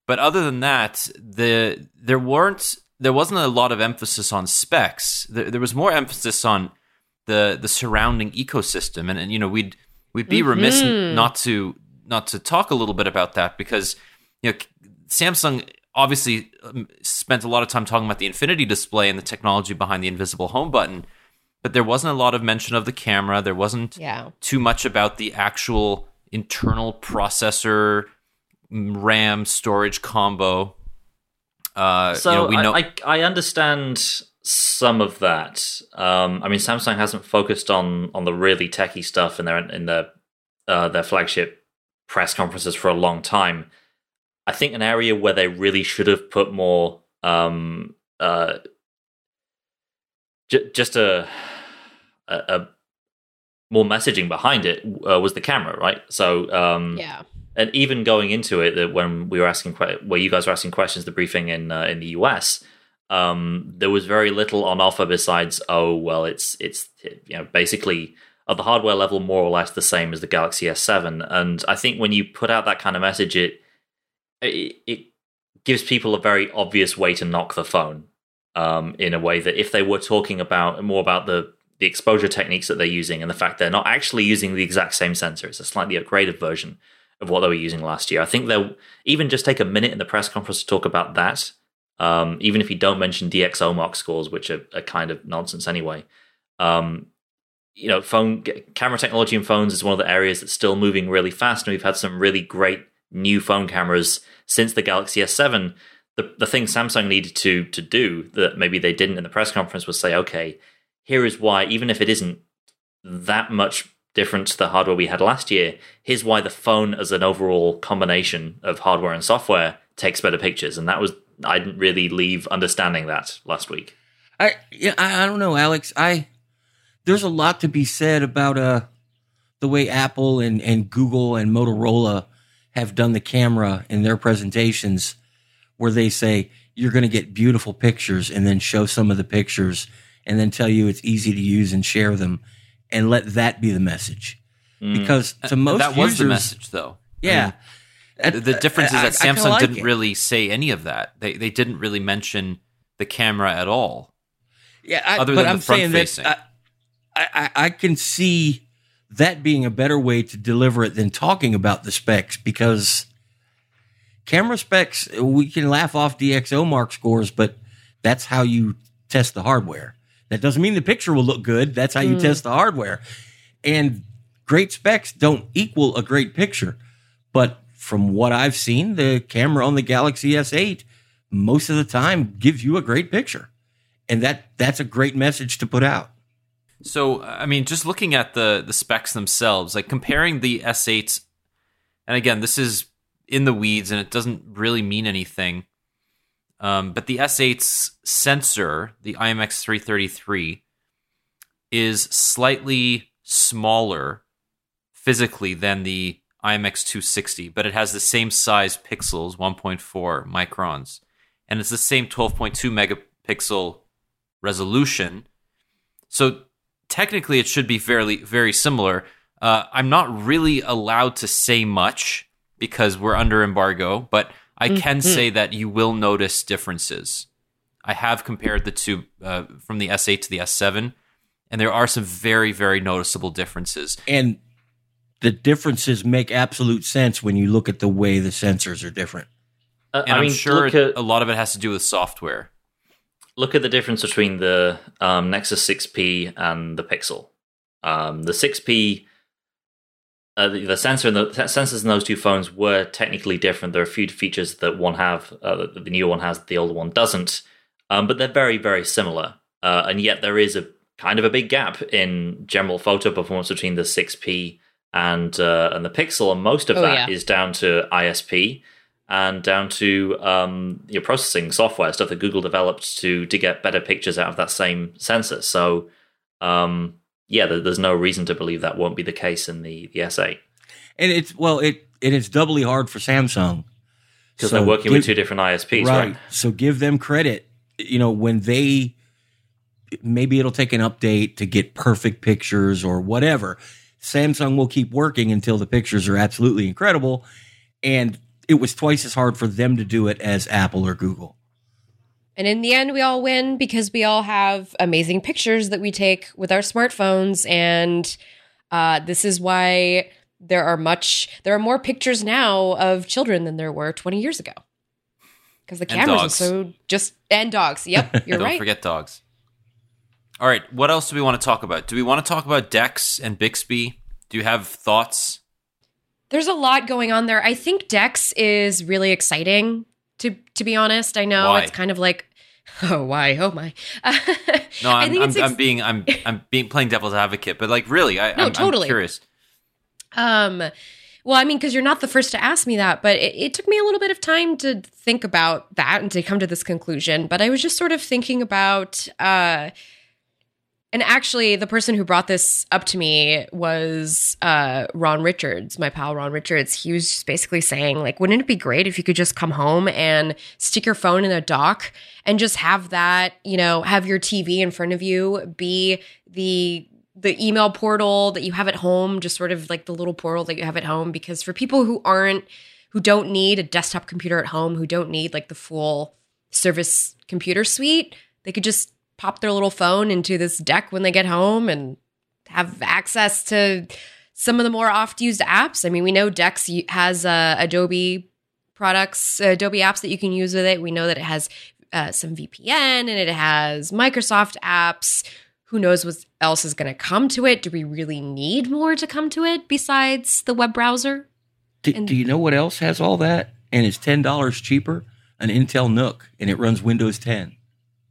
But other than that, the there weren't there wasn't a lot of emphasis on specs. There, there was more emphasis on the the surrounding ecosystem, and, and you know we'd we'd be mm-hmm. remiss not to not to talk a little bit about that, because you know Samsung obviously spent a lot of time talking about the Infinity display and the technology behind the invisible home button, but there wasn't a lot of mention of the camera. There wasn't yeah. too much about the actual internal processor, RAM, storage combo. Uh, so you know, we know- I, I I understand some of that. Um, I mean, Samsung hasn't focused on on the really techie stuff in their in their uh, their flagship press conferences for a long time. I think an area where they really should have put more, um, uh, j- just a, a, a more messaging behind it uh, was the camera, right? So, um, yeah, and even going into it, that when we were asking, que- where you guys were asking questions, the briefing in uh, in the U S, um, there was very little on offer besides, oh well, it's it's you know basically at the hardware level more or less the same as the Galaxy S seven, and I think when you put out that kind of message, it It, it gives people a very obvious way to knock the phone, um, in a way that if they were talking about more about the, the exposure techniques that they're using and the fact they're not actually using the exact same sensor, it's a slightly upgraded version of what they were using last year. I think they'll even just take a minute in the press conference to talk about that, um, even if you don't mention D X O mark scores, which are, are kind of nonsense anyway. Um, you know, phone camera technology in phones is one of the areas that's still moving really fast, and we've had some really great new phone cameras since the Galaxy S seven. The the thing Samsung needed to to do that maybe they didn't in the press conference was say, okay, here is why, even if it isn't that much different to the hardware we had last year, here's why the phone as an overall combination of hardware and software takes better pictures. And that was, I didn't really leave understanding that last week. I yeah, I, I don't know, Alex. I there's a lot to be said about uh the way Apple and, and Google and Motorola have done the camera in their presentations, where they say you're going to get beautiful pictures and then show some of the pictures and then tell you it's easy to use and share them, and let that be the message. Mm. Because to most that was users, the message, though. Yeah. I mean, the, the difference is that I, I Samsung like didn't it. really say any of that. They they didn't really mention the camera at all. Yeah, I, other but than I'm the front saying facing. that I, I, I can see that being a better way to deliver it than talking about the specs, because camera specs, we can laugh off D X O mark scores, but that's how you test the hardware. That doesn't mean the picture will look good. That's how you Mm. test the hardware. And great specs don't equal a great picture. But from what I've seen, the camera on the Galaxy S eight most of the time gives you a great picture. And that that's a great message to put out. So, I mean, just looking at the the specs themselves, like comparing the S eight, and again, this is in the weeds and it doesn't really mean anything. Um, but the S eight's sensor, the I M X three thirty-three, is slightly smaller physically than the I M X two sixty, but it has the same size pixels, one point four microns, and it's the same twelve point two megapixel resolution. So technically, it should be fairly very similar. Uh, I'm not really allowed to say much because we're under embargo, but I can mm-hmm. say that you will notice differences. I have compared the two uh, from the S eight to the S seven, and there are some very, very noticeable differences. And the differences make absolute sense when you look at the way the sensors are different. Uh, and I I'm mean, sure look at, a lot of it has to do with software. Look at the difference between the um, Nexus six P and the Pixel. Um, the six P, uh, the, the sensor and the sensors in those two phones were technically different. There are a few features that one have, uh, that the newer one has, that the older one doesn't. Um, but they're very, very similar. Uh, and yet there is a kind of a big gap in general photo performance between the six P and uh, and the Pixel, and most of Oh, that yeah. is down to I S P and down to um, your processing software, stuff that Google developed to to get better pictures out of that same sensor. So, um, yeah, there, there's no reason to believe that won't be the case in the, the S eight. And it's, well, it, it is doubly hard for Samsung. Because So they're working give- with two different I S Ps, right? So give them credit. You know, when they, maybe it'll take an update to get perfect pictures or whatever. Samsung will keep working until the pictures are absolutely incredible. And it was twice as hard for them to do it as Apple or Google. And in the end, we all win because we all have amazing pictures that we take with our smartphones. And uh, this is why there are much, there are more pictures now of children than there were twenty years ago. Because the And cameras are dogs. so just, and dogs. Yep, you're Don't right. forget dogs. All right, what else do we want to talk about? Do we want to talk about Dex and Bixby? Do you have thoughts? There's a lot going on there. I think Dex is really exciting, to to be honest. I know Why? it's kind of like, oh, why? Oh, my. No, I I'm, think I'm, it's ex- I'm being I'm I'm being playing devil's advocate, but like really, I, No, I'm, totally. I'm curious. Um, well, I mean, because you're not the first to ask me that, but it, it took me a little bit of time to think about that and to come to this conclusion. But I was just sort of thinking about, uh, and actually, the person who brought this up to me was uh, Ron Richards, my pal Ron Richards. He was just basically saying, like, wouldn't it be great if you could just come home and stick your phone in a dock and just have that, you know, have your T V in front of you be the the email portal that you have at home, just sort of like the little portal that you have at home. Because for people who aren't, who don't need a desktop computer at home, who don't need like the full service computer suite, they could just pop their little phone into this deck when they get home and have access to some of the more oft-used apps. I mean, we know Dex has uh, Adobe products, uh, Adobe apps that you can use with it. We know that it has uh, some V P N and it has Microsoft apps. Who knows what else is going to come to it? Do we really need more to come to it besides the web browser? Do, And- do you know what else has all that and is ten dollars cheaper? An Intel Nook, and it runs Windows ten.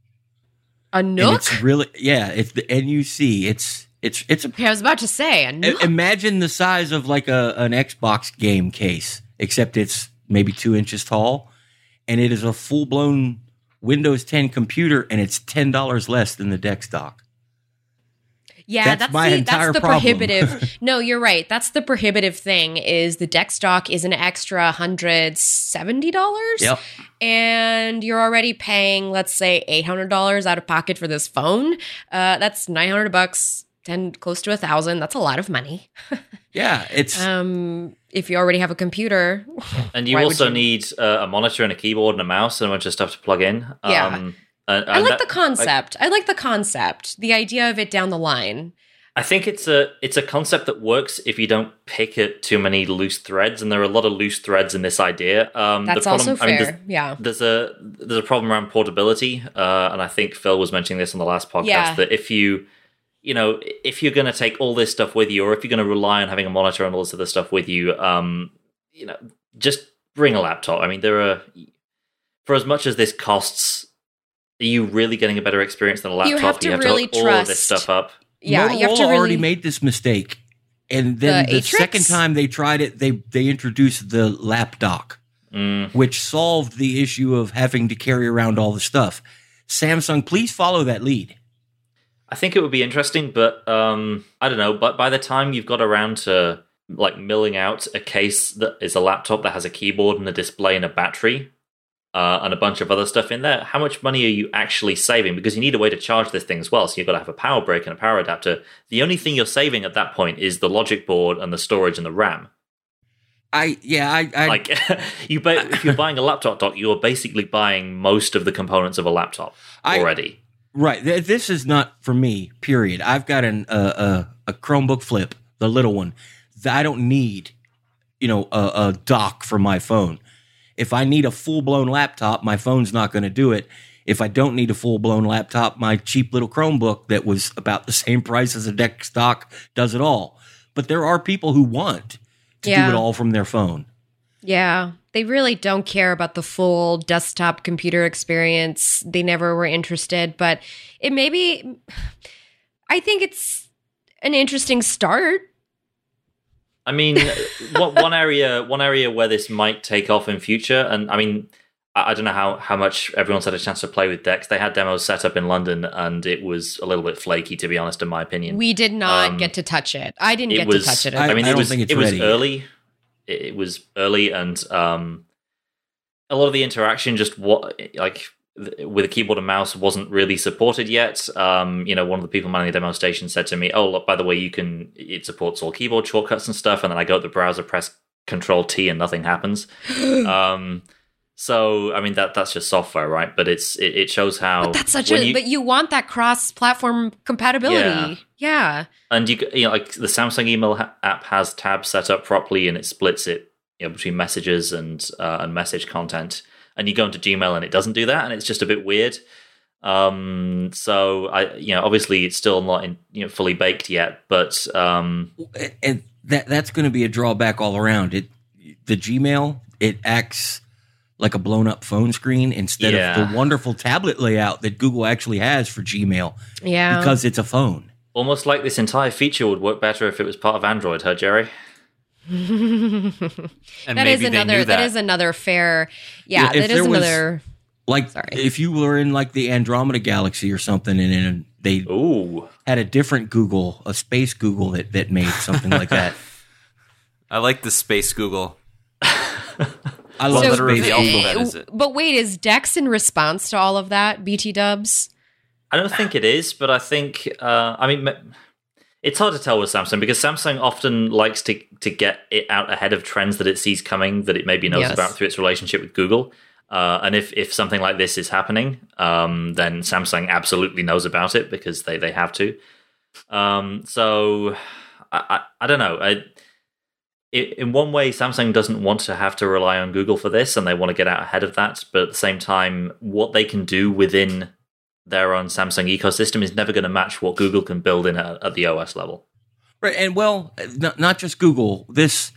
A And Nook? it's really, yeah, it's the N U C. It's it's it's a. I was about to say, a Nook. I- Imagine the size of like a an Xbox game case, except it's maybe two inches tall, and it is a full blown Windows ten computer, and it's ten dollars less than the Dex dock. Yeah, That's that's, my the, entire that's the problem. prohibitive. No, you're right. That's the prohibitive thing. Is the Dex dock is an extra one hundred seventy dollars, Yep. and you're already paying, let's say, eight hundred dollars out of pocket for this phone. Uh, that's nine hundred bucks, ten close to a thousand. That's a lot of money. Yeah, it's Um, if you already have a computer, And you Why would also you- need uh, a monitor and a keyboard and a mouse and a bunch of stuff to plug in. Yeah. Um, and, I and like that- the concept. I like the concept. The idea of it down the line. I think it's a it's a concept that works if you don't pick at too many loose threads, and there are a lot of loose threads in this idea. Um, the That's problem, also I mean, fair. there's, Yeah. there's a there's a problem around portability, uh, and I think Phil was mentioning this on the last podcast Yeah. that if you you know if you're going to take all this stuff with you, or if you're going to rely on having a monitor and all this other stuff with you, um, you know, just bring a laptop. I mean, there are for as much as this costs. Are you really getting a better experience than a laptop? You have to really hook all of this trust- stuff up. Yeah, Motorola you have to really already made this mistake, and then The the, Atrix? second time they tried it, they they introduced the lap dock, Mm. which solved the issue of having to carry around all the stuff. Samsung, please follow that lead. I think it would be interesting, but um, I don't know. But by the time you've got around to like milling out a case that is a laptop that has a keyboard and a display and a battery uh, and a bunch of other stuff in there, how much money are you actually saving? Because you need a way to charge this thing as well. So you've got to have a power brick and a power adapter. The only thing you're saving at that point is the logic board and the storage and the RAM. I yeah, I, I Like you, ba- if you're buying a laptop dock, you are basically buying most of the components of a laptop I- already. right. th- This is not for me. Period. I've got an uh, a a Chromebook Flip, the little one. That I don't need, you know, a, a dock for my phone. If I need a full blown laptop, my phone's not going to do it. If I don't need a full blown laptop, my cheap little Chromebook that was about the same price as a Dex dock does it all. But there are people who want to Yeah. do it all from their phone. Yeah, they really don't care about the full desktop computer experience. They never were interested, but it may be, I think it's an interesting start. I mean, one one area one area where this might take off in future, and I mean, I I don't know how, how much everyone's had a chance to play with Dex. They had demos set up in London, and it was a little bit flaky, to be honest, in my opinion. We did not Um, get to touch it. I didn't it get was, to touch it. I- I, mean, I it don't was think it's it was ready yet. early. It, it was early, and um, a lot of the interaction just what like th- with a keyboard and mouse wasn't really supported yet. Um, you know, one of the people manning the demo station said to me, "Oh, look, by the way, you can it supports all keyboard shortcuts and stuff." And then I go to the browser, press Control T and nothing happens. um, so I mean that that's just software, right? But it's it, it shows how But that's such when a. you- but you want that cross-platform compatibility. Yeah. and you you know like the Samsung email ha- app has tabs set up properly and it splits it, you know, between messages and uh, and message content. And you go into Gmail and it doesn't do that, and it's just a bit weird. Um, so I, you know, obviously it's still not in, you know, fully baked yet, but um, And that that's going to be a drawback all around. It the Gmail, it acts like a blown up phone screen instead Yeah. of the wonderful tablet layout that Google actually has for Gmail Yeah. because it's a phone. almost like this entire feature would work better if it was part of Android, huh, Jerry? And That maybe is they another. knew that. That is another fair. Yeah, Yeah, if that is there was- another. Like Sorry. if you were in like the Andromeda Galaxy or something, and, and they Ooh. had a different Google, a space Google that, that made something like that. I like the space Google. I love So- space letter of the Google. alphabet. is it? But wait, is Dex in response to all of that? B T Dubs. I don't think it is, but I think uh, I mean m- it's hard to tell with Samsung because Samsung often likes to to get it out ahead of trends that it sees coming that it maybe knows Yes. about through its relationship with Google. Uh, and if, if something like this is happening, um, then Samsung absolutely knows about it because they, they have to. Um, so I, I, I don't know. I, it, in one way, Samsung doesn't want to have to rely on Google for this, and they want to get out ahead of that. But at the same time, what they can do within their own Samsung ecosystem is never going to match what Google can build in at, at the O S level. Right, and well, not, not just Google. This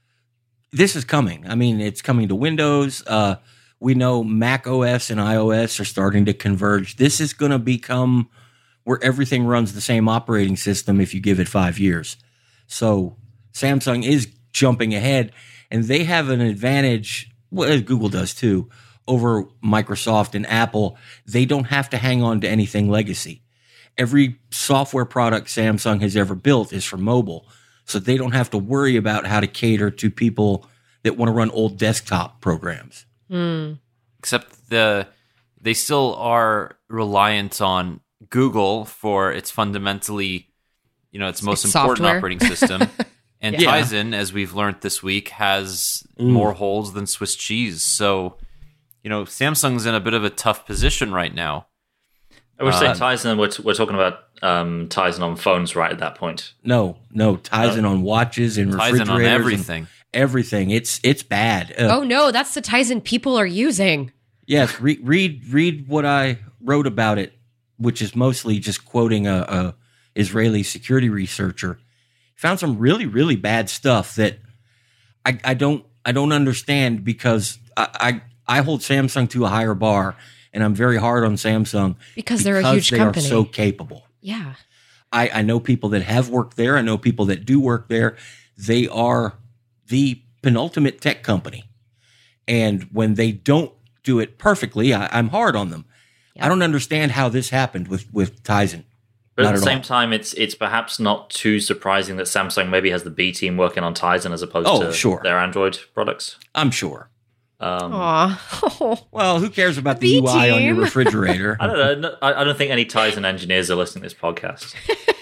this is coming. I mean, it's coming to Windows. Uh, we know Mac O S and iOS are starting to converge. This is going to become where everything runs the same operating system if you give it five years. So Samsung is jumping ahead, and they have an advantage, well, as Google does too, over Microsoft and Apple. They don't have to hang on to anything legacy. Every software product Samsung has ever built is for mobile, so they don't have to worry about how to cater to people that want to run old desktop programs. Hmm. Except the they still are reliant on Google for its fundamentally, you know, its most It's important software. operating system. And Yeah. Tizen, as we've learned this week, has Mm. more holes than Swiss cheese. So, you know, Samsung's in a bit of a tough position right now. I would say Uh, Tizen, we're, t- we're talking about um, Tizen on phones right at that point. No, no, Tizen on watches and Tizen refrigerators on and everything. everything. It's it's bad. Uh, Oh no, that's the Tizen people are using. Yes, re- read read what I wrote about it, which is mostly just quoting a, a Israeli security researcher. Found some really really bad stuff that I, I don't I don't understand because I, I I hold Samsung to a higher bar, and I'm very hard on Samsung Because they're a huge they company. are so capable. Yeah. I, I know people that have worked there. I know people that do work there. They are the penultimate tech company. And when they don't do it perfectly, I, I'm hard on them. Yep. I don't understand how this happened with, with Tizen. But Not at the at same all. time, it's it's perhaps not too surprising that Samsung maybe has the B team working on Tizen as opposed Oh, to sure. their Android products. I'm sure. Um, Aw. Well, who cares about the B U I on your team. refrigerator? I don't know. no- I, I don't think any Tizen engineers are listening to this podcast.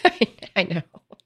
I know.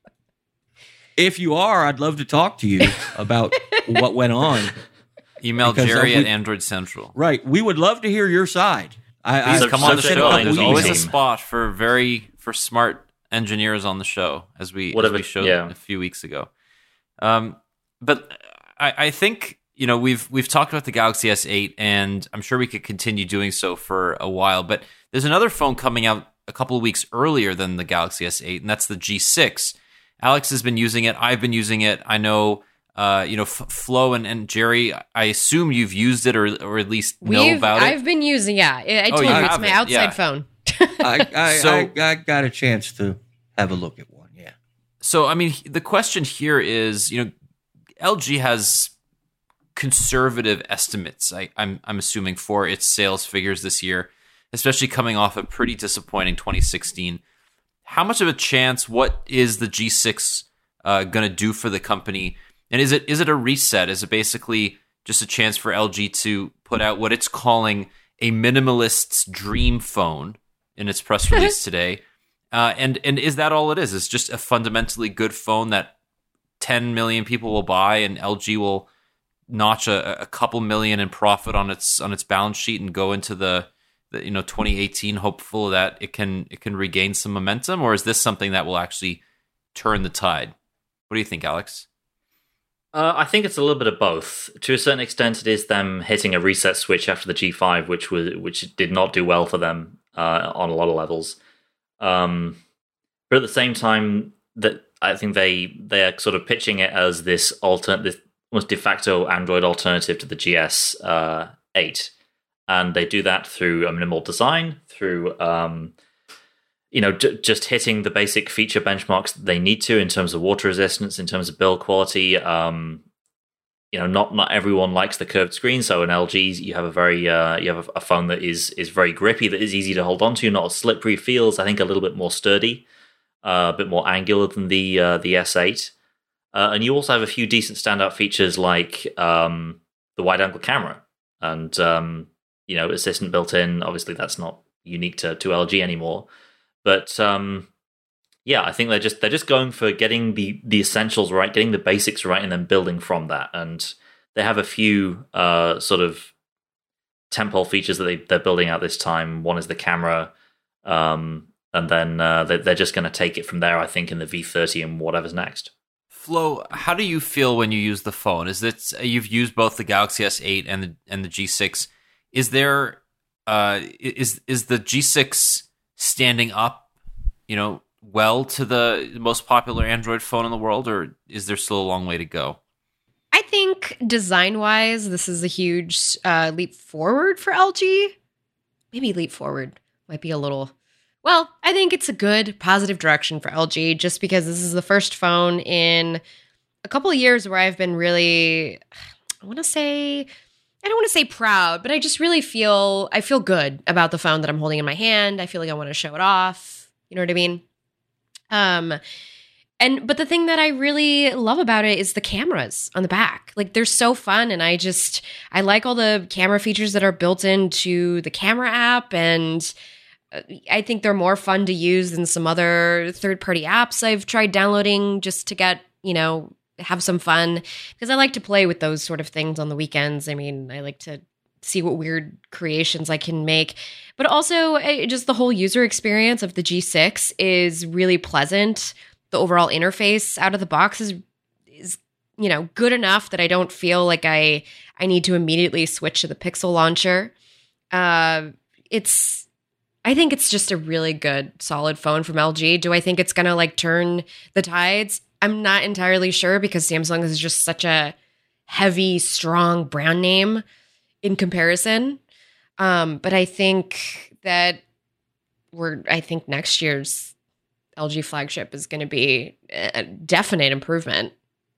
If you are, I'd love to talk to you about what went on. Email Because, Jerry uh, at we- Android Central. Right. We would love to hear your side. I, Please I, come on the I've said it show. a couple There's weeks always ago. a spot for very for smart engineers on the show, as we, as Whatever- we showed yeah. a few weeks ago. Um, but I, I think you know we've we've talked about the Galaxy S eight, and I'm sure we could continue doing so for a while. But there's another phone coming out a couple of weeks earlier than the Galaxy S eight, and that's the G six. Alex has been using it. I've been using it. I know. Uh, you know, F- Flo and, and Jerry, I assume you've used it or or at least know We've about it. I've been using yeah. I I Oh, told you you, it's have my it, outside yeah. phone. I, I, So- I, I got a chance to have a look at one. Yeah. So, I mean, the question here is, you know, L G has conservative estimates. I, I'm I'm assuming for its sales figures this year, especially coming off a pretty disappointing twenty sixteen. How much of a chance? What is the G six uh, going to do for the company? And is it is it a reset? Is it basically just a chance for L G to put out what it's calling a minimalist's dream phone in its press release today? Uh, and and is that all it is? It's just a fundamentally good phone that ten million people will buy, and L G will notch a, a couple million in profit on its on its balance sheet and go into the, the you know twenty eighteen hopeful that it can it can regain some momentum, or is this something that will actually turn the tide? What do you think, Alex? Uh, I think it's a little bit of both. To a certain extent, it is them hitting a reset switch after the G five, which was which did not do well for them uh, on a lot of levels. Um, but at the same time, that I think they they are sort of pitching it as this alternate, this almost de facto Android alternative to the G S uh, eight, and they do that through a minimal design, through um, you know, j- just hitting the basic feature benchmarks that they need to in terms of water resistance, in terms of build quality. Um, you know, not not everyone likes the curved screen, so in L G you have a very uh, you have a, a phone that is is very grippy, that is easy to hold on to, not as slippery, feels I think a little bit more sturdy, uh, a bit more angular than the uh, the S eight, uh, and you also have a few decent standout features like um, the wide angle camera and um, you know, assistant built in. Obviously, that's not unique to to L G anymore. But um, yeah, I think they're just they're just going for getting the the essentials right, getting the basics right, and then building from that. And they have a few uh, sort of tentpole features that they they're building out this time. One is the camera, um, and then uh, they're, they're just going to take it from there. I think in the V thirty and whatever's next. Flo, how do you feel when you use the phone? Is it you've used both the Galaxy S eight and the and the G six? Is there uh, is is the G six standing up, you know, well to the most popular Android phone in the world, or is there still a long way to go? I think design-wise, this is a huge uh, leap forward for L G. Maybe leap forward might be a little... Well, I think it's a good, positive direction for L G, just because this is the first phone in a couple of years where I've been really, I want to say... I don't want to say proud, but I just really feel, I feel good about the phone that I'm holding in my hand. I feel like I want to show it off. You know what I mean? Um, and, but the thing that I really love about it is the cameras on the back. Like, they're so fun. And I just, I like all the camera features that are built into the camera app. And I think they're more fun to use than some other third-party apps I've tried downloading just to get, you know, have some fun, because I like to play with those sort of things on the weekends. I mean, I like to see what weird creations I can make, but also uh, just the whole user experience of the G six is really pleasant. The overall interface out of the box is, is, you know, good enough that I don't feel like I, I need to immediately switch to the Pixel launcher. Uh, it's, I think it's just a really good, solid phone from L G. Do I think it's going to like turn the tides? I'm not entirely sure, because Samsung is just such a heavy, strong brand name in comparison. Um, but I think that we're, I think next year's L G flagship is going to be a definite improvement.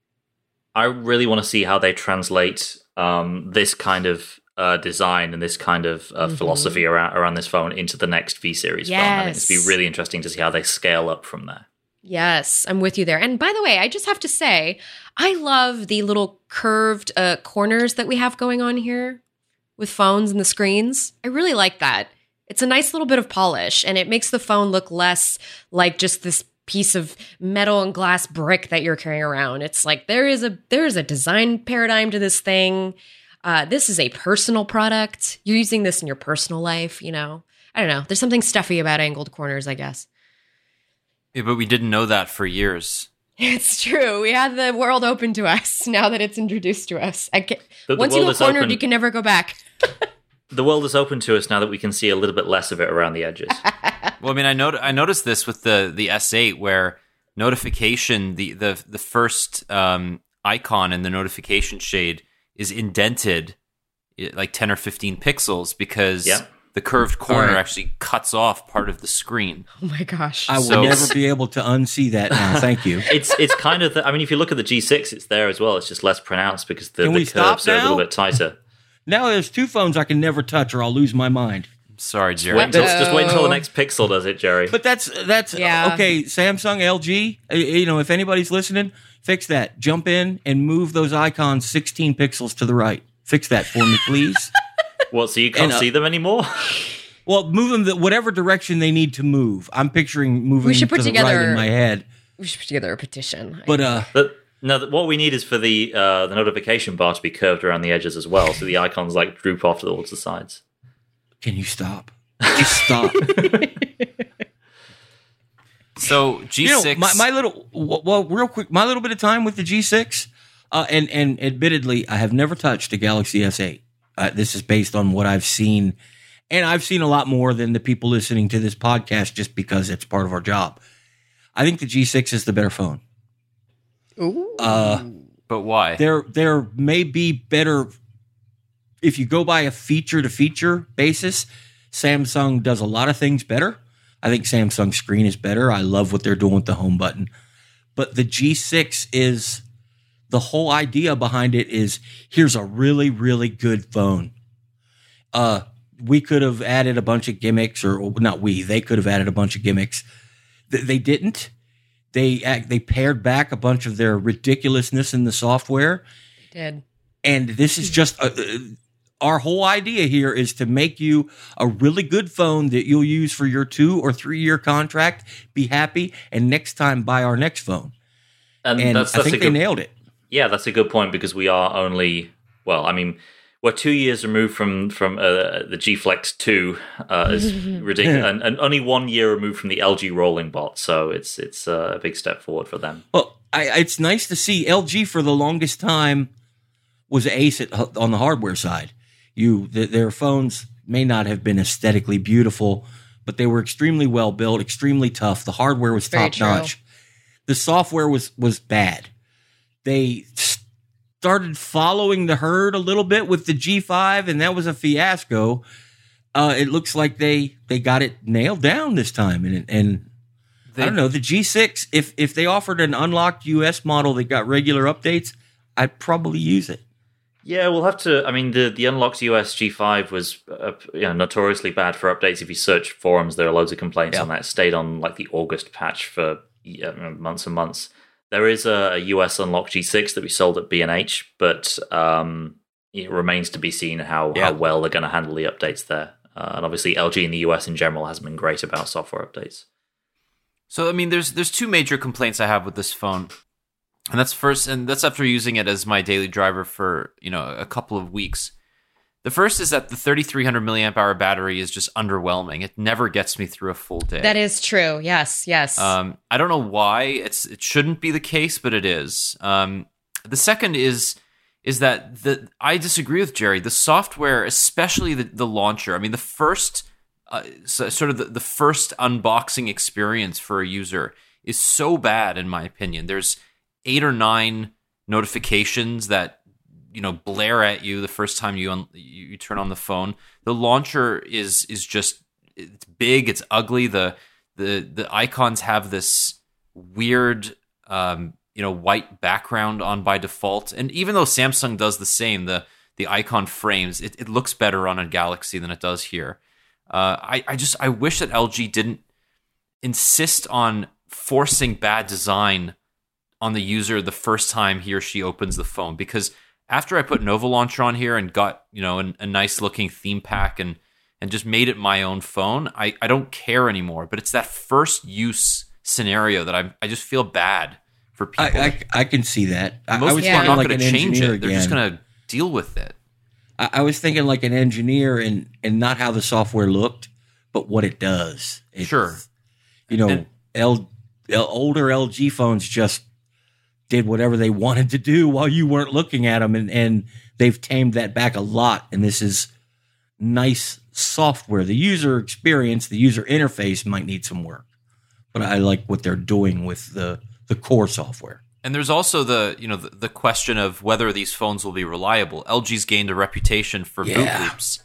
I really want to see how they translate um, this kind of uh, design and this kind of uh, mm-hmm. philosophy around around this phone into the next V series yes. phone. I think it's be really interesting to see how they scale up from there. Yes, I'm with you there. And by the way, I just have to say, I love the little curved uh, corners that we have going on here with phones and the screens. I really like that. It's a nice little bit of polish, and it makes the phone look less like just this piece of metal and glass brick that you're carrying around. It's like there is a there is a design paradigm to this thing. Uh, this is a personal product. You're using this in your personal life, you know. I don't know. There's something stuffy about angled corners, I guess. Yeah, but we didn't know that for years. It's true. We had the world open to us now that it's introduced to us. I can, the, the once you go cornered, open, you can never go back. The world is open to us now that we can see a little bit less of it around the edges. Well, I mean, I not- I noticed this with the, the S eight, where notification, the the the first um, icon in the notification shade is indented like ten or fifteen pixels, because yeah. the curved corner right. actually cuts off part of the screen. Oh my gosh. I will So- never be able to unsee that now. Thank you. It's it's kind of, the, I mean, if you look at the G six, it's there as well. It's just less pronounced because the, Can the we stop curves are a little now? bit tighter. Now there's two phones I can never touch or I'll lose my mind. Sorry, Jerry. Wait until, Uh-oh. just wait until the next Pixel does it, Jerry. But that's that's Yeah. okay. Samsung, L G, uh, you know, if anybody's listening, fix that. Jump in and move those icons sixteen pixels to the right. Fix that for me, please. What, so you can't And, uh, see them anymore? Well, move them the, whatever direction they need to move. I'm picturing moving We should put to the together- right in my head. We should put together a petition. But uh, The, No, th- what we need is for the uh, the notification bar to be curved around the edges as well, so the icons like droop off towards the sides. Can you stop? Just stop. So G six, you know, my, my little well, real quick, my little bit of time with the G six, uh, and and admittedly, I have never touched a Galaxy S eight. Uh, this is based on what I've seen, and I've seen a lot more than the people listening to this podcast, just because it's part of our job. I think the G six is the better phone. Ooh. Uh, but why? there, there may be better if you go by a feature to feature basis. Samsung does a lot of things better. I think Samsung's screen is better. I love what they're doing with the home button. But the G six is, the whole idea behind it is, here's a really, really good phone. Uh, we could have added a bunch of gimmicks, or not we, they could have added a bunch of gimmicks. They didn't. They they pared back a bunch of their ridiculousness in the software. Did. And this is just a, our whole idea here is to make you a really good phone that you'll use for your two or three year contract. Be happy, and next time buy our next phone. And, And that's, I that's think a they good, nailed it. Yeah, that's a good point because we are only well, I mean, we're two years removed from from uh, the G Flex two, uh, is ridiculous, and, and only one year removed from the L G Rolling Bot. So it's it's uh, a big step forward for them. Well, I, it's nice to see L G for the longest time was an ace at, on the hardware side. You, the, their phones may not have been aesthetically beautiful, but they were extremely well built, extremely tough. The hardware was Very top notch. The software was was bad. They started following the herd a little bit with the G five, and that was a fiasco. Uh, it looks like they they got it nailed down this time, and and They- I don't know, the G six. If if they offered an unlocked U S model that got regular updates, I'd probably use it. Yeah, we'll have to. I mean, the the unlocked U S G five was uh, you know, notoriously bad for updates. If you search forums, there are loads of complaints Yeah. on that. It stayed on like the August patch for yeah, months and months. There is a, a U S unlocked G six that we sold at B and H, but um, it remains to be seen how, Yeah. how well they're going to handle the updates there. Uh, and obviously, L G in the U S in general hasn't been great about software updates. So I mean, there's there's two major complaints I have with this phone, and that's first, and that's after using it as my daily driver for you know a couple of weeks. The first is that the thirty-three hundred milliamp hour battery is just underwhelming. It never gets me through a full day. That is true. Yes, yes. Um, I don't know why it's it shouldn't be the case, but it is. Um, the second is is that the I disagree with Jerry. The software, especially the, the launcher. I mean, the first uh, so, sort of the, the first unboxing experience for a user is so bad, in my opinion. There's eight or nine notifications that you know blare at you the first time you un- you turn on the phone. The launcher is is just it's big, it's ugly. The the the icons have this weird um, you know white background on by default. And even though Samsung does the same, the the icon frames, it, it looks better on a Galaxy than it does here. Uh, I I just I wish that L G didn't insist on forcing bad design on the user the first time he or she opens the phone, because after I put Nova Launcher on here and got, you know, a, a nice looking theme pack and and just made it my own phone, I, I don't care anymore. But it's that first use scenario that I I just feel bad for people. I, I, I can see that. I, Most I was people are thinking not like going to an change engineer it. They're just again. going to deal with it. I, I was thinking like an engineer, and and not how the software looked, but what it does. It's, Sure. You know, And- L, L older L G phones just did whatever they wanted to do while you weren't looking at them, and and they've tamed that back a lot. And this is nice software. The user experience, the user interface might need some work, but I like what they're doing with the the core software. And there's also the you know the, the question of whether these phones will be reliable. L G's gained a reputation for boot Yeah. loops,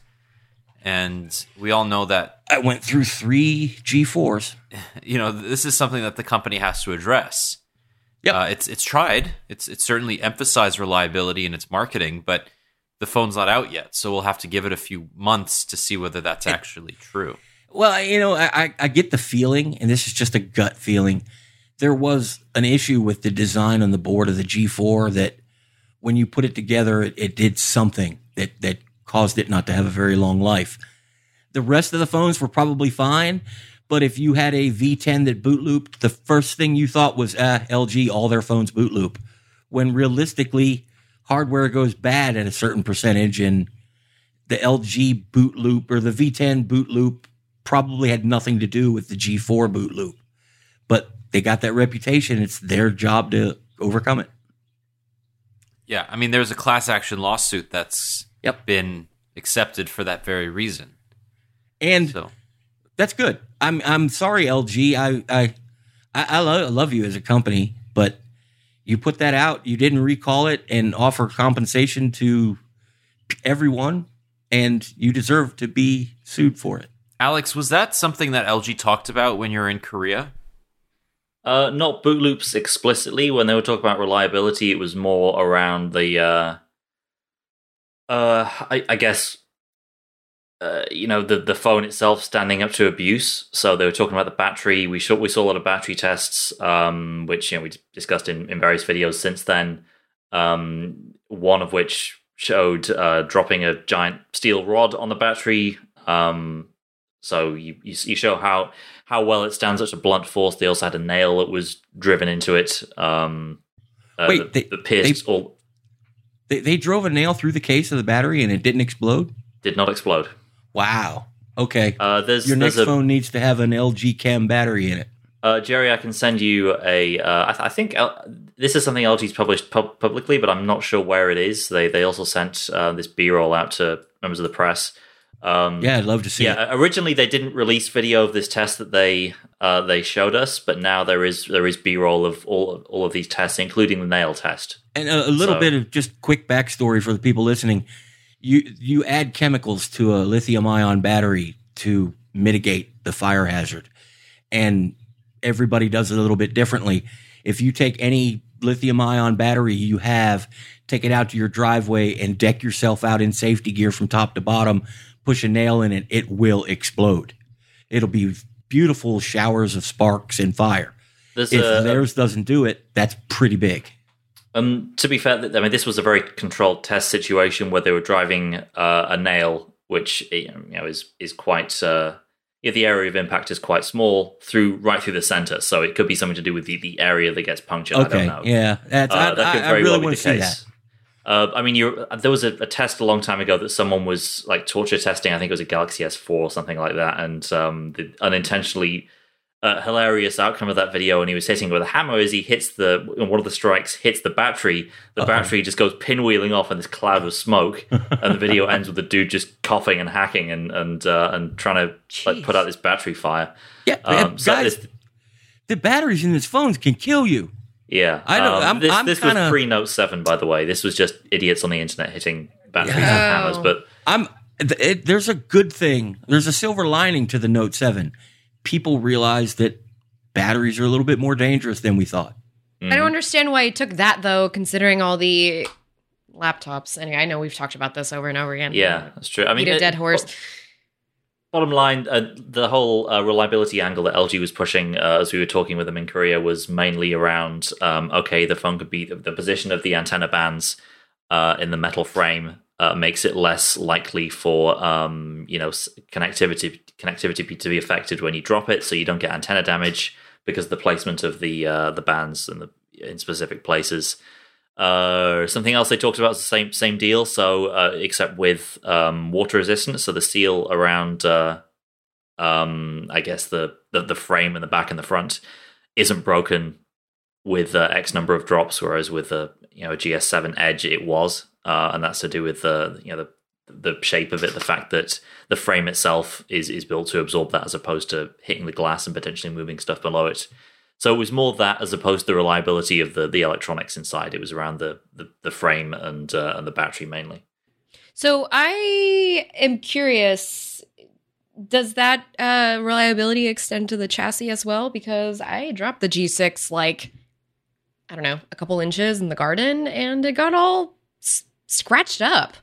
and we all know that I went through three G fours. you know this is something that the company has to address. Yep. Uh, it's it's tried. It's it's certainly emphasized reliability in its marketing, but the phone's not out yet, so we'll have to give it a few months to see whether that's actually true. Well, you know, I, I get the feeling, and this is just a gut feeling. There was an issue with the design on the board of the G four that when you put it together, it, it did something that, that caused it not to have a very long life. The rest of the phones were probably fine, but if you had a V ten that boot looped, the first thing you thought was, ah, L G, all their phones boot loop. when realistically hardware goes bad at a certain percentage, and the L G boot loop or the V ten boot loop probably had nothing to do with the G four boot loop. But they got that reputation. It's their job to overcome it. Yeah, I mean, there's a class action lawsuit that's Yep. been accepted for that very reason. And So, that's good. I'm I'm sorry, L G. I I I, I lo- love you as a company, but you put that out. You didn't recall it and offer compensation to everyone, and you deserve to be sued for it. Alex, was that something that L G talked about when you were in Korea? Uh, not boot loops explicitly. When they were talking about reliability, it was more around the, uh, uh, I, I guess, uh, you know, the the phone itself standing up to abuse. So they were talking about the battery. We saw we saw a lot of battery tests, um, which you know we discussed in, in various videos since then. Um, one of which showed uh, dropping a giant steel rod on the battery. Um, so you, you you show how how well it stands up to blunt force. They also had a nail that was driven into it. Um, uh, Wait, that, they- that pierced they- all They, they drove a nail through the case of the battery and it didn't explode? did not explode. Wow. Okay. Uh, there's Your there's next a, phone needs to have an L G Chem battery in it. Uh, Jerry, I can send you a. Uh, I, th- I think L- this is something L G's published pub- publicly, but I'm not sure where it is. They they also sent uh, this B-roll out to members of the press. Um, Yeah, I'd love to see it. yeah. Originally, they didn't release video of this test that they uh, they showed us, but now there is there is B-roll of all all of these tests, including the nail test. And a, a little So- bit of just quick backstory for the people listening. You you add chemicals to a lithium ion battery to mitigate the fire hazard. And everybody does it a little bit differently. If you take any lithium ion battery you have, take it out to your driveway and deck yourself out in safety gear from top to bottom, push a nail in it, it will explode. It'll be beautiful showers of sparks and fire. There's If a, theirs doesn't do it, that's pretty big. Um, to be fair, I mean, this was a very controlled test situation where they were driving uh, a nail, which you know is is quite. Uh, yeah, the area of impact is quite small through right through the center, so it could be something to do with the, the area that gets punctured. I Okay, don't know. yeah, that's, Uh, I, that could I, I very really well be want the to see case. that. Uh, I mean, you're, there was a, a test a long time ago that someone was like torture testing. I think it was a Galaxy S four or something like that, and um, the unintentionally uh, hilarious outcome of that video. And he was hitting it with a hammer as he hits the one of the strikes hits the battery. The Uh-oh. battery just goes pinwheeling off in this cloud of smoke, and the video ends with the dude just coughing and hacking and and uh, and trying to like put out this battery fire. Yeah, Um, so guys, it's- the batteries in these phones can kill you. Yeah, I know, Um, I'm- this I'm this kinda- was pre Note seven, by the way. This was just idiots on the internet hitting batteries with Yeah. hammers, but. I'm. th- It, there's a good thing. There's a silver lining to the Note seven. People realize that batteries are a little bit more dangerous than we thought. I don't understand why it took that though, considering all the laptops. Anyway, I know we've talked about this over and over again. Yeah, that's true. I mean, Beat a it- dead horse. Bottom line, uh, the whole uh, reliability angle that L G was pushing uh, as we were talking with them in Korea was mainly around, um, okay, the phone could be the, the position of the antenna bands uh, in the metal frame uh, makes it less likely for um, you know s- connectivity connectivity to be affected when you drop it, so you don't get antenna damage because of the placement of the uh, the bands in the in specific places. Uh, something else they talked about is the same same deal. So, uh, except with um, water resistance, so the seal around, uh, um, I guess the, the the frame in the back and the front isn't broken with uh, X number of drops, whereas with a you know a G S seven Edge it was, uh, and that's to do with the you know the the shape of it, the fact that the frame itself is is built to absorb that as opposed to hitting the glass and potentially moving stuff below it. So it was more that as opposed to the reliability of the, the electronics inside. It was around the the, the frame and uh, and the battery mainly. So I am curious, does that uh, reliability extend to the chassis as well? Because I dropped the G six like, I don't know, a couple inches in the garden and it got all s- scratched up.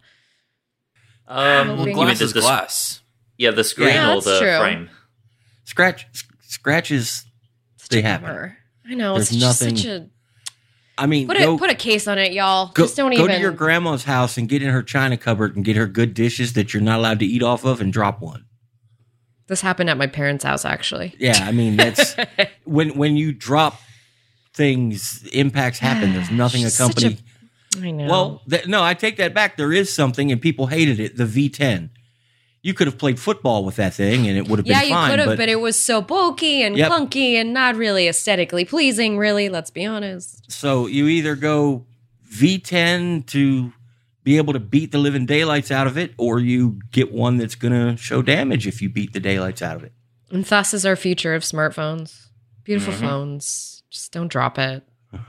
Um, Well, you glass mean the- is the- glass. Yeah, the screen Yeah, or that's the true. frame. Scratch s- scratches. Such They a happen. bummer. I know, There's it's just nothing- such a... I mean, Put, go, a, put a case on it, y'all. go, just don't go even... to your grandma's house and get in her china cupboard and get her good dishes that you're not allowed to eat off of and drop one. This happened at my parents' house, actually. Yeah, I mean that's when when you drop things, impacts happen. There's nothing a Such a- company. I know. Well, th- no, I take that back. There is something, and people hated it. The V ten. You could have played football with that thing, and it would have yeah, been you fine. could have, but, but it was so bulky and Yep. clunky and not really aesthetically pleasing, really, let's be honest. so you either go V ten to be able to beat the living daylights out of it, or you get one that's going to show damage if you beat the daylights out of it. And thus is our future of smartphones. Beautiful Mm-hmm. phones. Just don't drop it.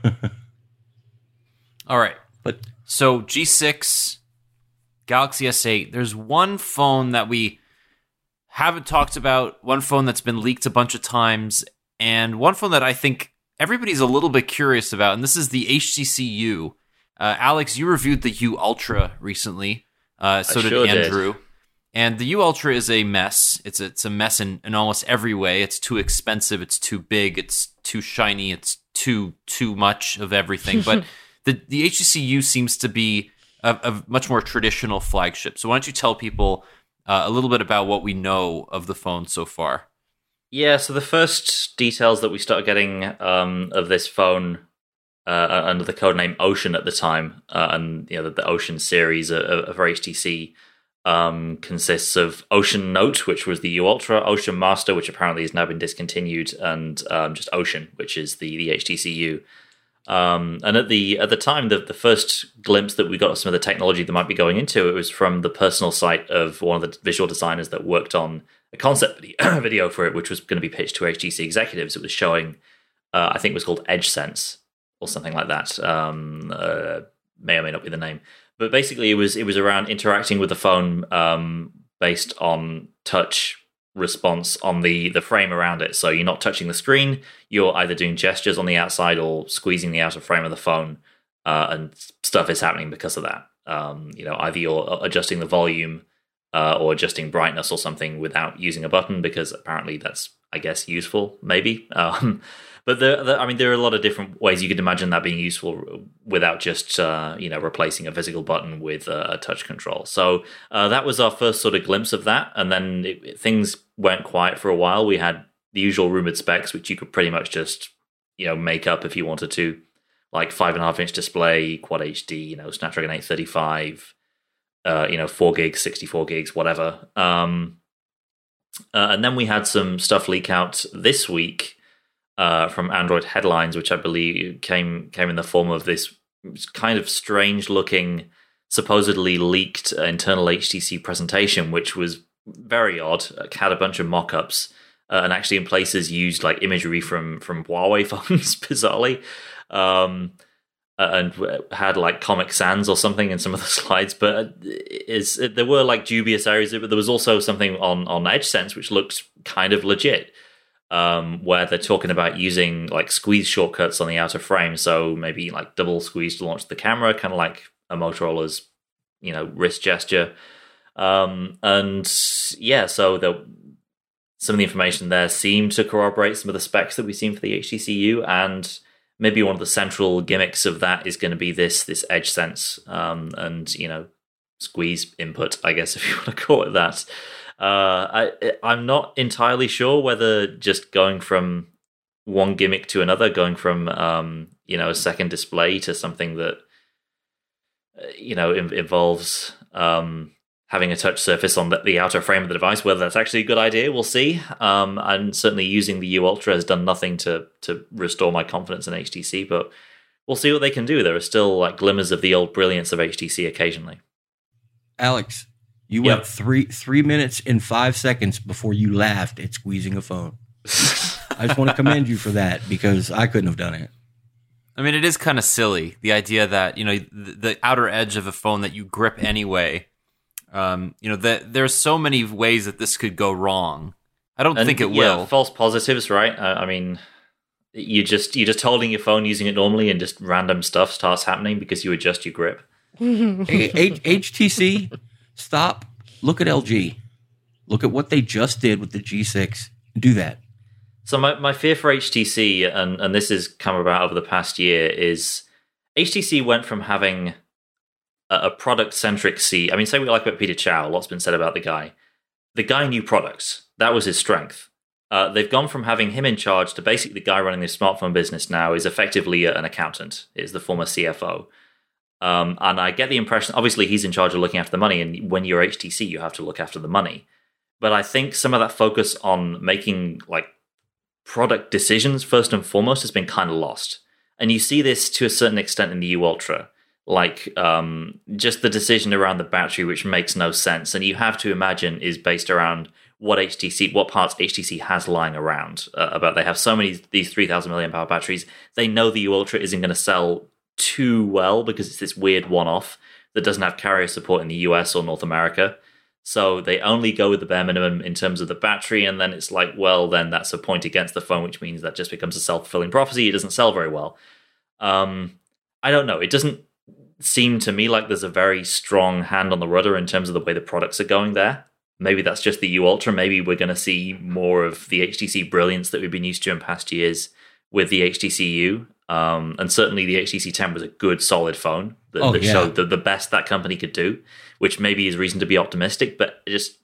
All right. But So G six, Galaxy S eight, there's one phone that we haven't talked about, one phone that's been leaked a bunch of times, and one phone that I think everybody's a little bit curious about, and this is the H T C U. Uh, Alex, you reviewed the U Ultra recently. Uh, so I did sure did. Andrew. And the U Ultra is a mess. It's a, it's a mess in, in almost every way. It's too expensive. It's too big. It's too shiny. It's too too much of everything. But the the H T C U seems to be a, a much more traditional flagship. So why don't you tell people uh, a little bit about what we know of the phone so far? Yeah, so the first details that we started getting um, of this phone uh, under the codename Ocean at the time, uh, and you know the, the Ocean series of, of H T C um, consists of Ocean Note, which was the U Ultra, Ocean Master, which apparently has now been discontinued, and um, just Ocean, which is the the H T C U. Um, and at the at the time, the, the first glimpse that we got of some of the technology that might be going into it was from the personal site of one of the visual designers that worked on a concept video, video for it, which was going to be pitched to H T C executives. It was showing, uh, I think it was called EdgeSense or something like that. Um, uh, may or may not be the name, but basically it was it was around interacting with the phone um, based on touch response on the the frame around it. So you're not touching the screen, you're either doing gestures on the outside or squeezing the outer frame of the phone, uh, and stuff is happening because of that. Um, you know, either you're adjusting the volume uh, or adjusting brightness or something without using a button, because apparently that's, I guess, useful, maybe. Um, but there, there, I mean, there are a lot of different ways you could imagine that being useful without just, uh, you know, replacing a physical button with a, a touch control. So uh, that was our first sort of glimpse of that. And then it, things went quiet for a while. We had the usual rumored specs, which you could pretty much just, you know, make up if you wanted to, like five and a half inch display, Quad H D, you know, Snapdragon eight thirty-five, uh, you know, four gigs, sixty-four gigs, whatever. Um, uh, and then we had some stuff leak out this week uh, from Android Headlines, which I believe came came in the form of this kind of strange looking, supposedly leaked uh, internal H T C presentation, which was very odd. It had a bunch of mock-ups uh, and actually in places used like imagery from from Huawei phones, bizarrely. Um, and had like Comic Sans or something in some of the slides, but is there were like dubious areas. But there was also something on on EdgeSense which looked kind of legit, um, where they're talking about using like squeeze shortcuts on the outer frame. So maybe like double squeeze to launch the camera, kind of like a Motorola's, you know, wrist gesture. Um, and yeah, so the some of the information there seemed to corroborate some of the specs that we've seen for the H T C U, and maybe one of the central gimmicks of that is going to be this this EdgeSense um, and, you know, squeeze input, I guess, if you want to call it that. Uh, I, I'm not entirely sure whether just going from one gimmick to another, going from, um, you know, a second display to something that, you know, in- involves um, having a touch surface on the, the outer frame of the device, whether that's actually a good idea, we'll see. Um, and certainly using the U Ultra has done nothing to to restore my confidence in H T C, but we'll see what they can do. There are still like glimmers of the old brilliance of H T C occasionally. Alex, you Yep. went three three minutes and five seconds before you laughed at squeezing a phone. I just want to commend you for that, because I couldn't have done it. I mean, it is kind of silly, the idea that, you know, the, the outer edge of a phone that you grip anyway. Um, you know, the, there's so many ways that this could go wrong. I don't And, think it yeah, will. false positives, right? I, I mean, you just you're just holding your phone, using it normally, and just random stuff starts happening because you adjust your grip. H- H T C, stop. Look at L G. Look at what they just did with the G six. Do that. So my, my fear for H T C, and, and this has come about over the past year, is H T C went from having a, a product-centric C. I mean, say we like about Peter Chow, lots been said about the guy. The guy knew products. That was his strength. Uh, they've gone from having him in charge to basically the guy running the smartphone business now is effectively an accountant, is the former C F O. Um, and I get the impression, obviously he's in charge of looking after the money, and when you're H T C, you have to look after the money. But I think some of that focus on making like product decisions first and foremost has been kind of lost. And you see this to a certain extent in the U Ultra, like um, just the decision around the battery, which makes no sense. And you have to imagine is based around what H T C, what parts H T C has lying around. Uh, about they have so many these three thousand milliamp hour batteries. They know the U Ultra isn't going to sell too well because it's this weird one-off that doesn't have carrier support in the U S or North America. So they only go with the bare minimum in terms of the battery, and then it's like, well, then that's a point against the phone, which means that just becomes a self-fulfilling prophecy. It doesn't sell very well. Um, I don't know. It doesn't seem to me like there's a very strong hand on the rudder in terms of the way the products are going there. Maybe that's just the U Ultra. Maybe we're going to see more of the H T C brilliance that we've been used to in past years with the H T C U. Um, and certainly the H T C ten was a good, solid phone that, oh, that yeah. showed the, the best that company could do, which maybe is reason to be optimistic. But it just,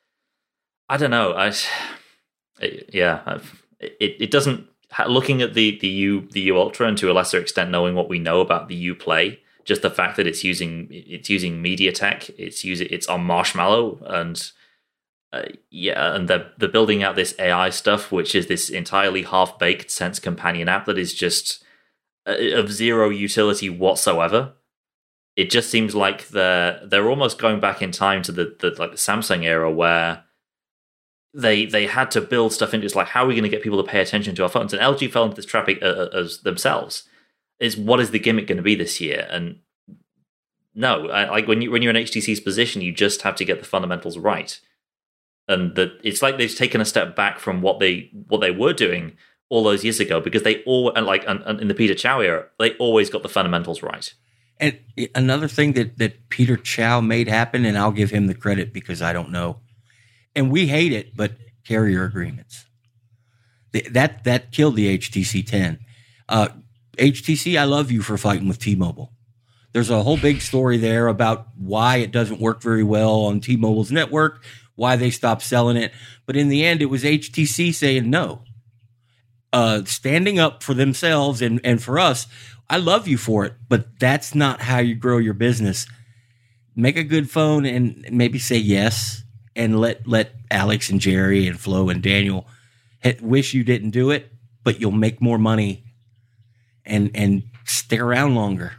I don't know. I, it, yeah, I've, it it doesn't. Looking at the the U the U Ultra, and to a lesser extent knowing what we know about the U Play, just the fact that it's using it's using MediaTek, it's using it's on Marshmallow, and uh, yeah, and they're they're building out this A I stuff, which is this entirely half baked Sense companion app that is just uh, of zero utility whatsoever. It just seems like they're they're almost going back in time to the, the like the Samsung era where they they had to build stuff into. It's like, how are we going to get people to pay attention to our phones? And L G fell into this trap uh, as themselves. Is what is the gimmick going to be this year? And no, I, like when you when you're in H T C's position, you just have to get the fundamentals right. And that it's like they've taken a step back from what they what they were doing all those years ago, because they all and like and, and in the Peter Chow era, they always got the fundamentals right. And another thing that that Peter Chow made happen, and I'll give him the credit because I don't know, and we hate it, but carrier agreements. That that killed the H T C ten. Uh, H T C, I love you for fighting with T-Mobile. There's a whole big story there about why it doesn't work very well on T-Mobile's network, why they stopped selling it. But in the end, it was H T C saying no, uh, standing up for themselves and, and for us. I love you for it, but that's not how you grow your business. Make a good phone and maybe say yes, and let let Alex and Jerry and Flo and Daniel wish you didn't do it, but you'll make more money and and stick around longer.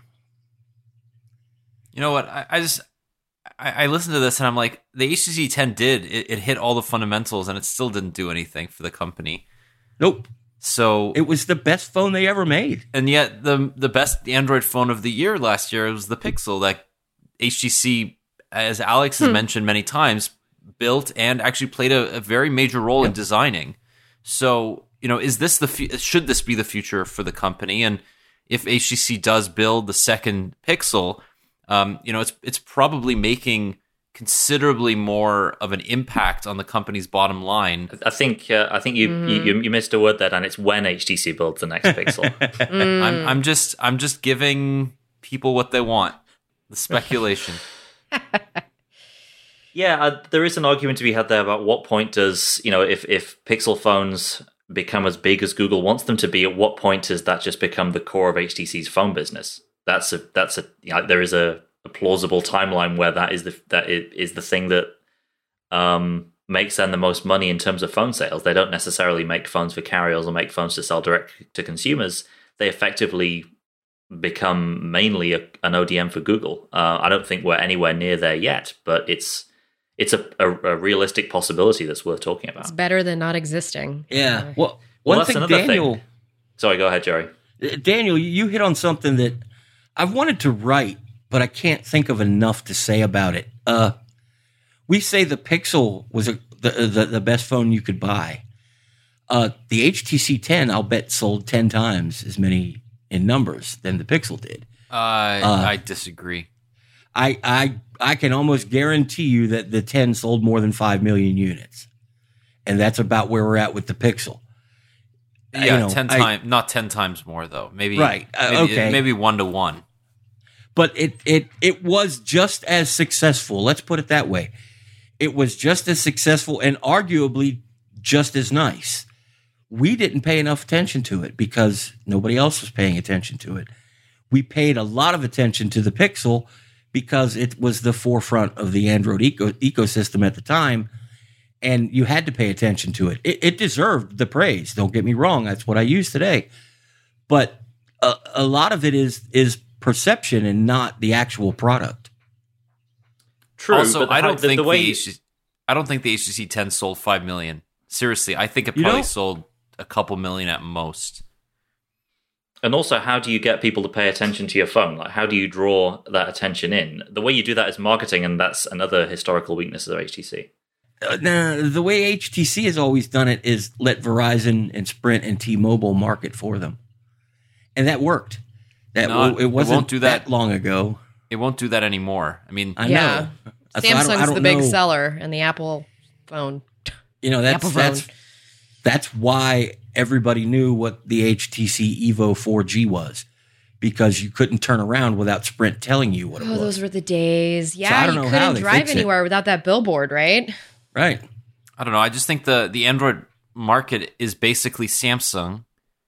You know what? I, I just I, I listened to this and I'm like, the H T C ten did it, it hit all the fundamentals and it still didn't do anything for the company. Nope. So it was the best phone they ever made, and yet the the best Android phone of the year last year was the Pixel. That H T C, as Alex has hmm. mentioned many times, built and actually played a, a very major role yep. in designing. So, you know, is this the fu- should this be the future for the company? And if H T C does build the second Pixel, um, you know, it's it's probably making considerably more of an impact on the company's bottom line. I think uh, I think you, mm. you you missed a word there, and it's when H T C builds the next Pixel. mm. I'm I'm just I'm just giving people what they want. The speculation. Yeah, uh, there is an argument to be had there about what point does, you know, if, if Pixel phones become as big as Google wants them to be, at what point does that just become the core of H T C's phone business? That's a that's a you know, there is a, a plausible timeline where that is the that is the thing that um, makes them the most money in terms of phone sales. They don't necessarily make phones for carriers or make phones to sell direct to consumers. They effectively become mainly a, an O D M for Google. Uh, I don't think we're anywhere near there yet, but it's it's a, a, a realistic possibility that's worth talking about. It's better than not existing. Yeah. Well, one well, thing, Daniel. Thing. Sorry, go ahead, Jerry. Daniel, you hit on something that I've wanted to write, but I can't think of enough to say about it. Uh, we say the Pixel was a, the, the the best phone you could buy. Uh, the H T C ten, I'll bet, sold ten times as many in numbers than the Pixel did. Uh, uh, I disagree. I, I I can almost guarantee you that the ten sold more than five million units, and that's about where we're at with the Pixel. Yeah, you know, ten times, not ten times more though. Maybe right. Uh, maybe, okay, maybe one to one. But it it it was just as successful. Let's put it that way. It was just as successful and arguably just as nice. We didn't pay enough attention to it because nobody else was paying attention to it. We paid a lot of attention to the Pixel because it was the forefront of the Android eco- ecosystem at the time, and you had to pay attention to it. it. It deserved the praise. Don't get me wrong. That's what I use today. But a, a lot of it is is perception and not the actual product. True. Also, but the, I don't the, think the way the H T C, I don't think the H T C ten sold five million. Seriously, I think it You probably know- sold a couple million at most. And also, how do you get people to pay attention to your phone? Like, how do you draw that attention in? The way you do that is marketing, and that's another historical weakness of H T C. Uh, nah, the way H T C has always done it is let Verizon and Sprint and T-Mobile market for them, and that worked. That No, it wasn't it won't do that. that long ago. It won't do that anymore. I mean, I Yeah. know. So I don't- I Samsung's don't the big know. seller, and the Apple phone. You know, that's Apple that's phone. that's why everybody knew what the H T C Evo four G was, because you couldn't turn around without Sprint telling you what it Oh, was. those were the days. I Yeah, don't you know how couldn't they drive fix it. anywhere without that billboard, right? Right. I don't know. I just think the the Android market is basically Samsung.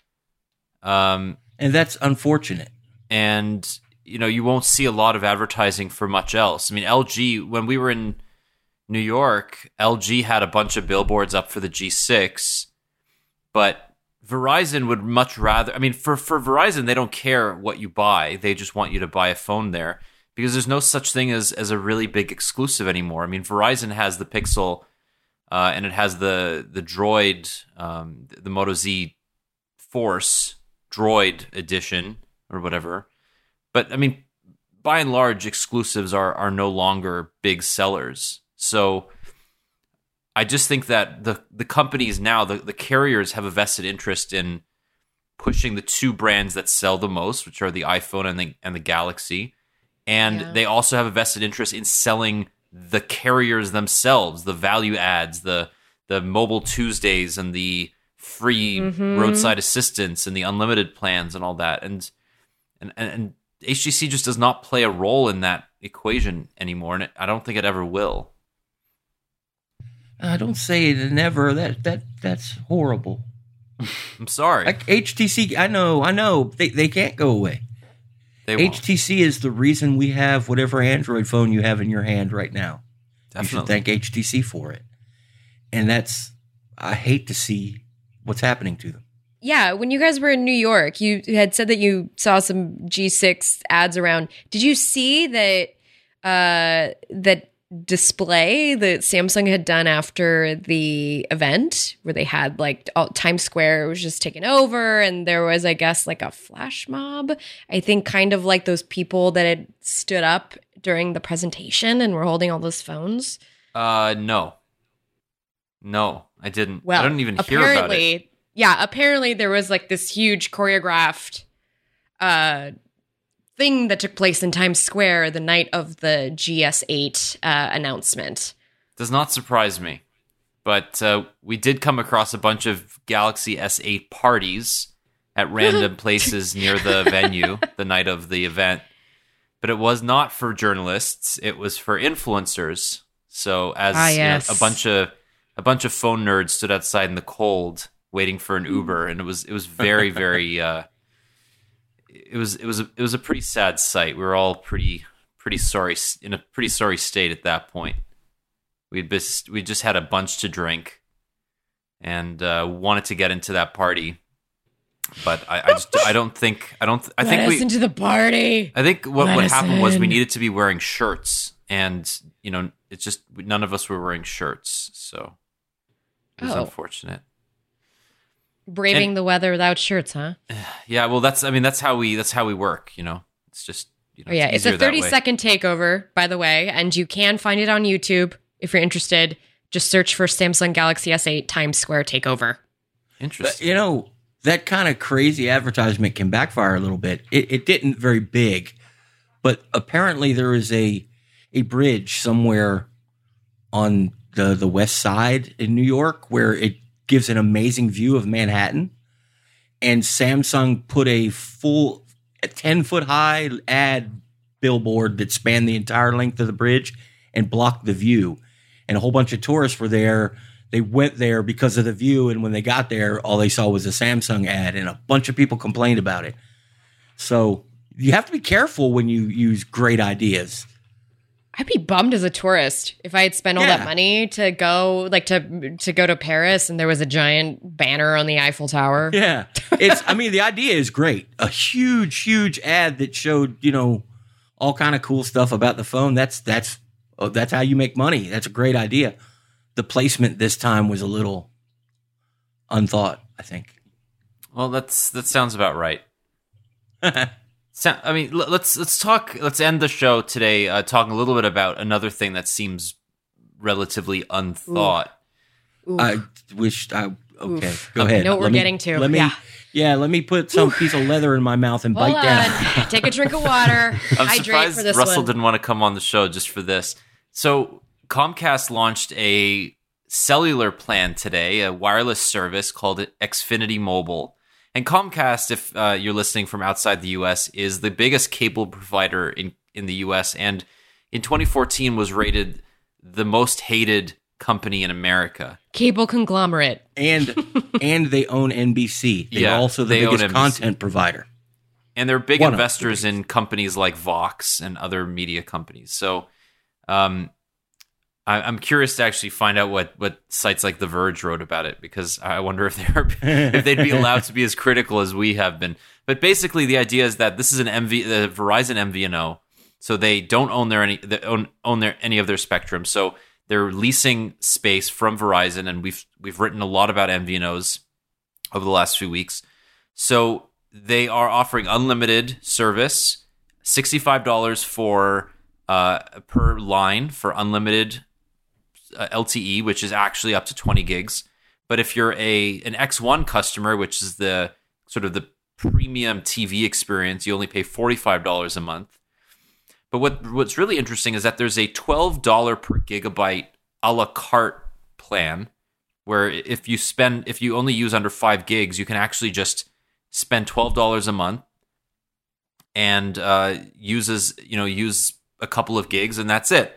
Um, And that's unfortunate. and you know, you won't see a lot of advertising for much else. I mean, L G, when we were in New York, L G had a bunch of billboards up for the G six, but Verizon would much rather, I mean, for, for Verizon, they don't care what you buy. They just want you to buy a phone there because there's no such thing as, as a really big exclusive anymore. I mean, Verizon has the Pixel uh, and it has the, the Droid, um, the Moto Z Force Droid edition or whatever. But, I mean, by and large, exclusives are, are no longer big sellers. So I just think that the, the companies now, the, the carriers have a vested interest in pushing the two brands that sell the most, which are the iPhone and the, and the Galaxy. And Yeah. they also have a vested interest in selling the carriers themselves, the value ads, the the Mobile Tuesdays and the free Mhm. roadside assistance and the unlimited plans and all that. And and, and, and H T C just does not play a role in that equation anymore, and it, I don't think it ever will. Uh, don't say it never. That that that's horrible. I'm sorry. Like H T C, I know, I know. They they can't go away. they won't. H T C is the reason we have whatever Android phone you have in your hand right now. You should Definitely. thank H T C for it. And that's, I hate to see what's happening to them. Yeah, when you guys were in New York, you had said that you saw some G six ads around. Did you see that uh, that display that Samsung had done after the event, where they had like all, Times Square was just taken over, and there was, I guess, like a flash mob. I think kind of like those people that had stood up during the presentation and were holding all those phones. Uh, no. No, I didn't. Well, I didn't even hear about it. apparently, yeah, apparently there was like this huge choreographed uh, thing that took place in Times Square the night of the G S eight uh, announcement. Does not surprise me. But uh, we did come across a bunch of Galaxy S eight parties at random places near the venue the night of the event. But it was not for journalists. It was for influencers. So as Ah, you know, yes. a bunch of a bunch of phone nerds stood outside in the cold waiting for an Uber, and it was it was very very uh, it was it was a, it was a pretty sad sight. We were all pretty pretty sorry in a pretty sorry state at that point. We'd just, we just had a bunch to drink and uh, wanted to get into that party, but I, I just I don't think I don't I Let think us we into the party. I think what Let what us happened was we in. needed to be wearing shirts, and you know it's just none of us were wearing shirts, so it was Oh. unfortunate. Braving and- the weather without shirts, huh? Yeah, well that's I mean that's how we that's how we work, you know. It's just you know, Oh, yeah, it's easier a that thirty way. second takeover, by the way, and you can find it on YouTube if you're interested. Just search for Samsung Galaxy S eight Times Square takeover. But, Interesting. you know, that kind of crazy advertisement can backfire a little bit. It, it didn't very big, but apparently there is a a bridge somewhere on the, the west side in New York where it gives an amazing view of Manhattan. And Samsung put a full, a ten foot high ad billboard that spanned the entire length of the bridge and blocked the view. And a whole bunch of tourists were there they went there because of the view, and when they got there, all they saw was a Samsung ad, and a bunch of people complained about it. So you have to be careful when you use great ideas. I'd be bummed as a tourist if I had spent all Yeah. that money to go, like to to go to Paris, and there was a giant banner on the Eiffel Tower. Yeah, it's. I mean, the idea is great. A huge, huge ad that showed, you know, all kind of cool stuff about the phone. That's that's oh, that's how you make money. That's a great idea. The placement this time was a little unthought, I think. Well, that's that sounds about right. So, I mean, l- let's let's talk. Let's end the show today uh, talking a little bit about another thing that seems relatively unthought. Ooh. I wish I. Okay, Oof. go ahead. I know what Let we're me- getting to. Let me. Yeah. Yeah, let me put some piece of leather in my mouth and Hold bite on. down. Take a drink of water. I'm Hydrate surprised for this Russell one. didn't want to come on the show just for this. So Comcast launched a cellular plan today, a wireless service called Xfinity Mobile. And Comcast, if uh, you're listening from outside the U S, is the biggest cable provider in, in the U S, and in twenty fourteen was rated the most hated company in America. Cable conglomerate. And and they own N B C. They're Yeah, also the they own biggest N B C. content provider. And they're big One of the investors in companies like Vox and other media companies. So um, I, I'm curious to actually find out what, what sites like The Verge wrote about it, because I wonder if they're if they'd be allowed to be as critical as we have been. But basically, the idea is that this is an M V, the Verizon M V N O, so they don't own their any they own own their any of their spectrum. So they're leasing space from Verizon, and we've we've written a lot about M V N Os over the last few weeks. So they are offering unlimited service, sixty-five dollars for uh, per line for unlimited uh, L T E, which is actually up to twenty gigs. But if you're a an X one customer, which is the sort of the premium T V experience, you only pay forty-five dollars a month. But what what's really interesting is that there's a twelve dollars per gigabyte a la carte plan, where if you spend if you only use under five gigs, you can actually just spend twelve dollars a month and uh, uses you know use a couple of gigs, and that's it.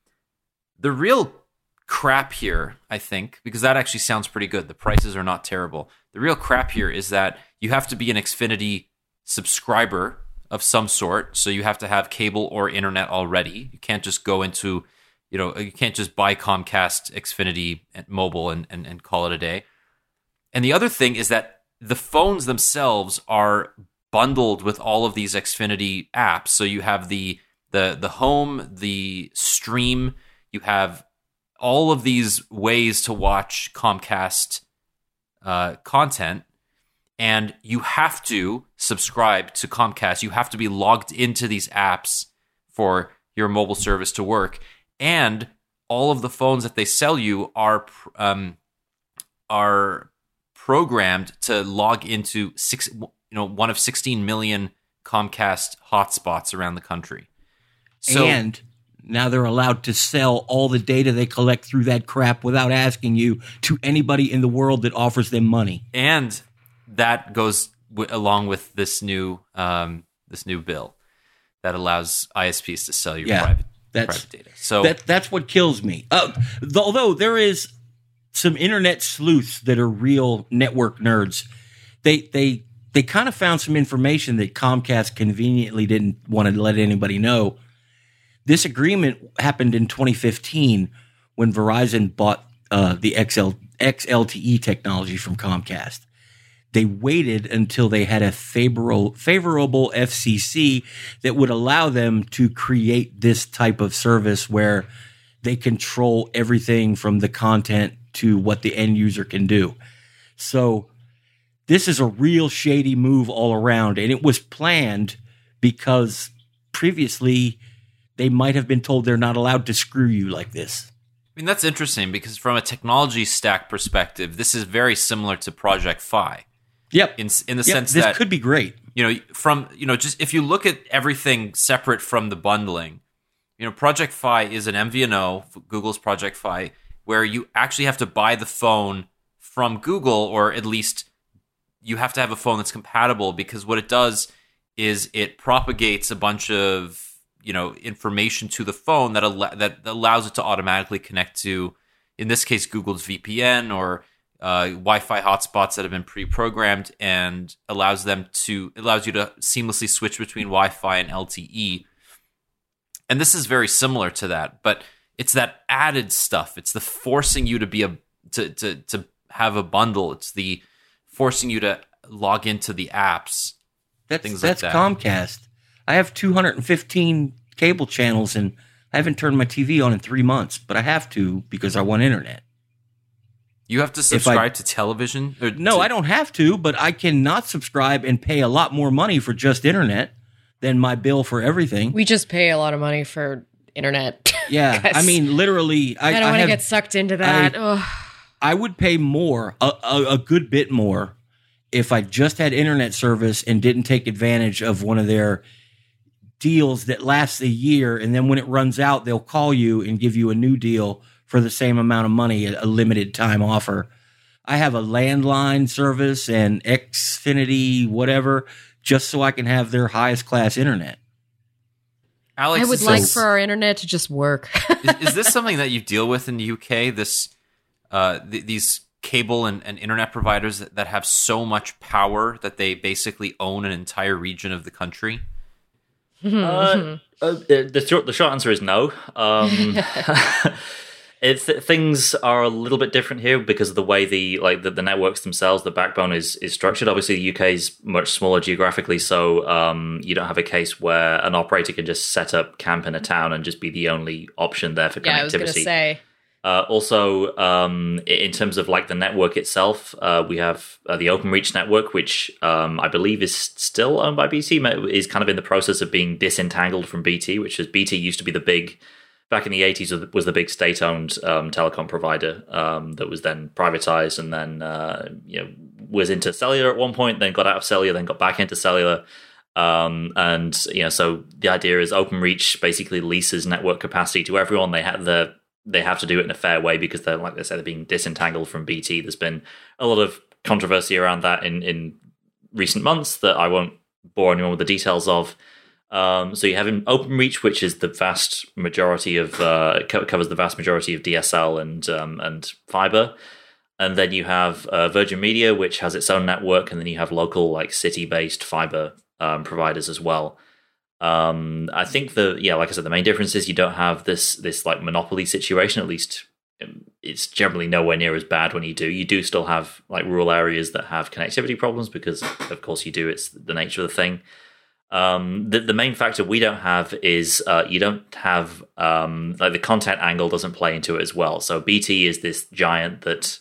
The real crap here, I think, because that actually sounds pretty good. The prices are not terrible. The real crap here is that you have to be an Xfinity subscriber of some sort, so you have to have cable or internet already. You can't just go into, you know, you can't just buy Comcast Xfinity Mobile and, and, and call it a day. And the other thing is that the phones themselves are bundled with all of these Xfinity apps. So you have the the the home, the stream, you have all of these ways to watch Comcast uh, content. And you have to subscribe to Comcast. You have to be logged into these apps for your mobile service to work. And all of the phones that they sell you are um, are programmed to log into six, you know, one of sixteen million Comcast hotspots around the country. So, and now they're allowed to sell all the data they collect through that crap without asking you to anybody in the world that offers them money. And that goes w- along with this new um, this new bill that allows I S Ps to sell your Yeah, private, that's- private data. So That that's what kills me. Uh, th- although there is some internet sleuths that are real network nerds, they they they kind of found some information that Comcast conveniently didn't want to let anybody know. This agreement happened in twenty fifteen when Verizon bought uh, the X L, X L T E technology from Comcast. They waited until they had a favorable, favorable F C C that would allow them to create this type of service where they control everything from the content to what the end user can do. So this is a real shady move all around, and it was planned because previously they might have been told they're not allowed to screw you like this. I mean, that's interesting because from a technology stack perspective, this is very similar to Project Fi. Yep. In in the Yep, sense this that could be great. you know, from you know, just if you look at everything separate from the bundling, you know, Project Fi is an M V N O, Google's Project Fi, where you actually have to buy the phone from Google, or at least you have to have a phone that's compatible, because what it does is it propagates a bunch of, you know, information to the phone that al- that allows it to automatically connect to, in this case, Google's V P N or uh, Wi-Fi hotspots that have been pre-programmed, and allows them to allows you to seamlessly switch between Wi-Fi and L T E. And this is very similar to that, but it's that added stuff. It's the forcing you to be a to to to have a bundle. It's the forcing you to log into the apps. That's things that's like that. Comcast. I have two hundred fifteen cable channels, and I haven't turned my T V on in three months, but I have to because I want internet. You have to subscribe to television? Or No, to- I don't have to, but I cannot subscribe and pay a lot more money for just internet than my bill for everything. We just pay a lot of money for internet. Yeah, 'Cause I mean, literally, I, I don't I want to have- get sucked into that. I- Ugh. I would pay more, a, a, a good bit more, if I just had internet service and didn't take advantage of one of their deals that lasts a year, and then when it runs out, they'll call you and give you a new deal for the same amount of money, a limited time offer. I have a landline service and Xfinity, whatever, just so I can have their highest class internet. Alex, I would is like this- for our internet to just work. is, is this something that you deal with in the U K? This uh, th- these cable and, and internet providers that, that have so much power that they basically own an entire region of the country? Uh, uh, the, the short the short answer is no. Um, it's things are a little bit different here because of the way the like the, the networks themselves, the backbone is is structured. Obviously, the U K is much smaller geographically, so um, you don't have a case where an operator can just set up camp in a town and just be the only option there for connectivity. Yeah, I was going to say. Uh, also, um, in terms of like the network itself, uh, we have uh, the OpenReach network, which um, I believe is still owned by B T, is kind of in the process of being disentangled from B T, which is B T used to be the big, back in the eighties, was the big state-owned um, telecom provider um, that was then privatized and then uh, you know was into cellular at one point, then got out of cellular, then got back into cellular. Um, and you know, so the idea is OpenReach basically leases network capacity to everyone. They have the They have to do it in a fair way because they're, like they said, they're being disentangled from B T. There's been a lot of controversy around that in, in recent months that I won't bore anyone with the details of. Um, so you have OpenReach, which is the vast majority of uh, co- covers the vast majority of D S L and um, and fiber, and then you have uh, Virgin Media, which has its own network, and then you have local like city-based fiber um, providers as well. Um, I think the yeah, like I said, the main difference is you don't have this this like monopoly situation. At least it's generally nowhere near as bad when you do. You do still have like rural areas that have connectivity problems because, of course, you do. It's the nature of the thing. Um, the the main factor we don't have is uh, you don't have um, like the content angle doesn't play into it as well. So B T is this giant that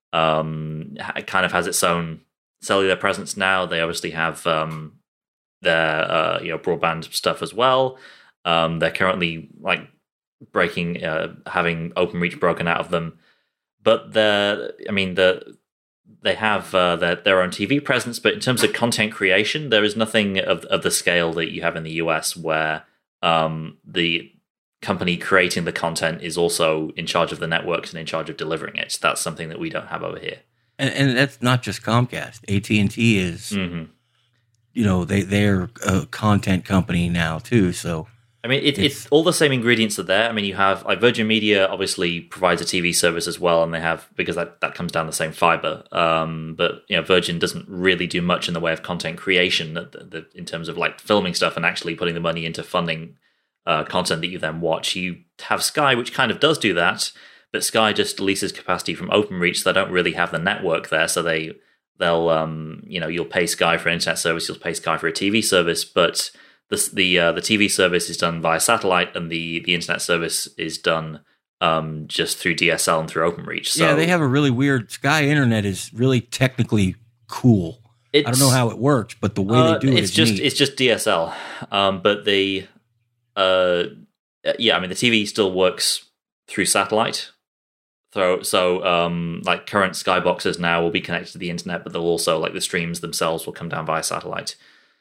um, kind of has its own cellular presence now. They obviously have um, their uh, you know broadband stuff as well. Um, they're currently like breaking, uh, having OpenReach broken out of them, but the I mean the they have uh, their their own T V presence. But in terms of content creation, there is nothing of of the scale that you have in the U S, where um, the company creating the content is also in charge of the networks and in charge of delivering it. That's something that we don't have over here. And, and that's not just Comcast. A T and T is, Mm-hmm. you know, they they're a content company now too. So I mean, it, it's, It's- all the same ingredients are there. I mean, you have like Virgin Media obviously provides a T V service as well, and they have because that, that comes down the same fiber. Um, but you know, Virgin doesn't really do much in the way of content creation the, the, in terms of like filming stuff and actually putting the money into funding uh, content that you then watch. You have Sky, which kind of does do that, but Sky just leases capacity from OpenReach, so they don't really have the network there. So they they'll um, you know you'll pay Sky for internet service, you'll pay Sky for a T V service, but The the uh, the T V service is done via satellite, and the, the internet service is done um, just through D S L and through OpenReach. So yeah, they have a really weird Sky Internet is really technically cool. I don't know how it works, but the way uh, they do it it's is just neat. it's just D S L. Um, but the uh, yeah, I mean the T V still works through satellite. So so um, like current Sky boxes now will be connected to the internet, but they'll also like the streams themselves will come down via satellite.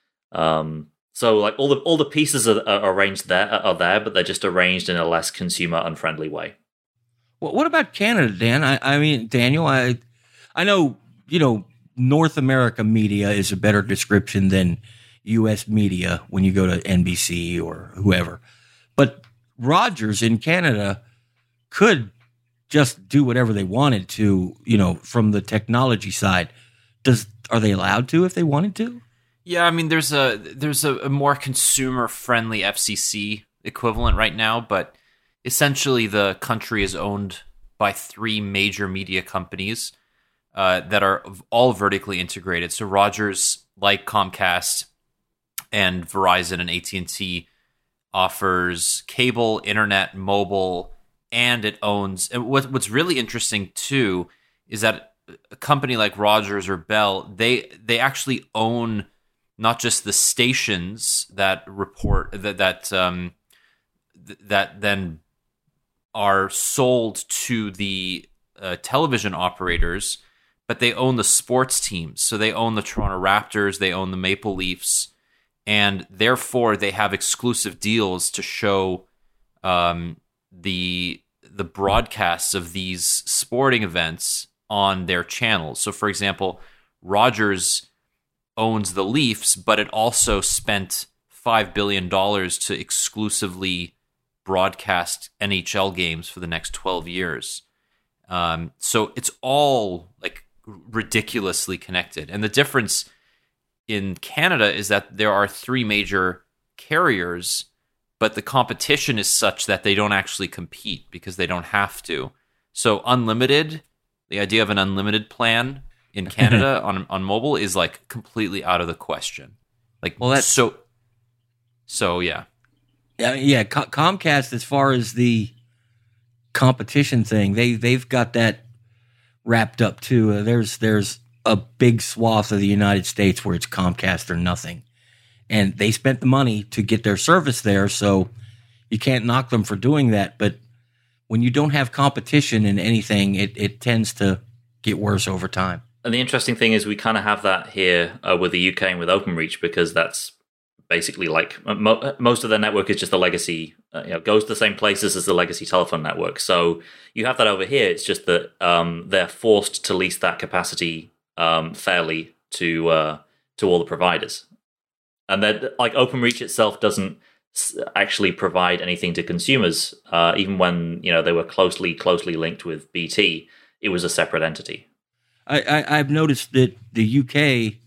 Um, So, like all the all the pieces are, are arranged there are there, but they're just arranged in a less consumer unfriendly way. Well, what about Canada, Dan? I, I mean, Daniel, I I know you know North America media is a better description than U S media when you go to N B C or whoever, but Rogers in Canada could just do whatever they wanted to, you know, from the technology side. Does are they allowed to if they wanted to? Yeah, I mean, there's a there's a, a more consumer friendly F C C equivalent right now, but essentially the country is owned by three major media companies uh, that are all vertically integrated. So Rogers, like Comcast and Verizon and A T and T, offers cable, internet, mobile, and it owns. And what, what's really interesting too is that a company like Rogers or Bell, they they actually own not just the stations that report that that um, th- that then are sold to the uh, television operators, but they own the sports teams. So they own the Toronto Raptors, they own the Maple Leafs, and therefore they have exclusive deals to show um, the the broadcasts of these sporting events on their channels. So, for example, Rogers owns the Leafs, but it also spent five billion dollars to exclusively broadcast N H L games for the next twelve years. Um, so it's all like ridiculously connected. And the difference in Canada is that there are three major carriers, but the competition is such that they don't actually compete because they don't have to. So unlimited, the idea of an unlimited plan in Canada on on mobile is like completely out of the question. Like, well, that's so. So yeah, yeah, yeah. Comcast, as far as the competition thing, they they've got that wrapped up too. Uh, there's there's a big swath of the United States where it's Comcast or nothing, and they spent the money to get their service there, so you can't knock them for doing that. But when you don't have competition in anything, it, it tends to get worse over time. And the interesting thing is we kind of have that here uh, with the U K and with OpenReach, because that's basically like mo- most of their network is just a legacy, uh, you know, goes to the same places as the legacy telephone network. So you have that over here. It's just that um, they're forced to lease that capacity um, fairly to uh, to all the providers. And then, like, OpenReach itself doesn't actually provide anything to consumers. Uh, even when, you know, they were closely, closely linked with B T, it was a separate entity. I, I, I've noticed that the U K,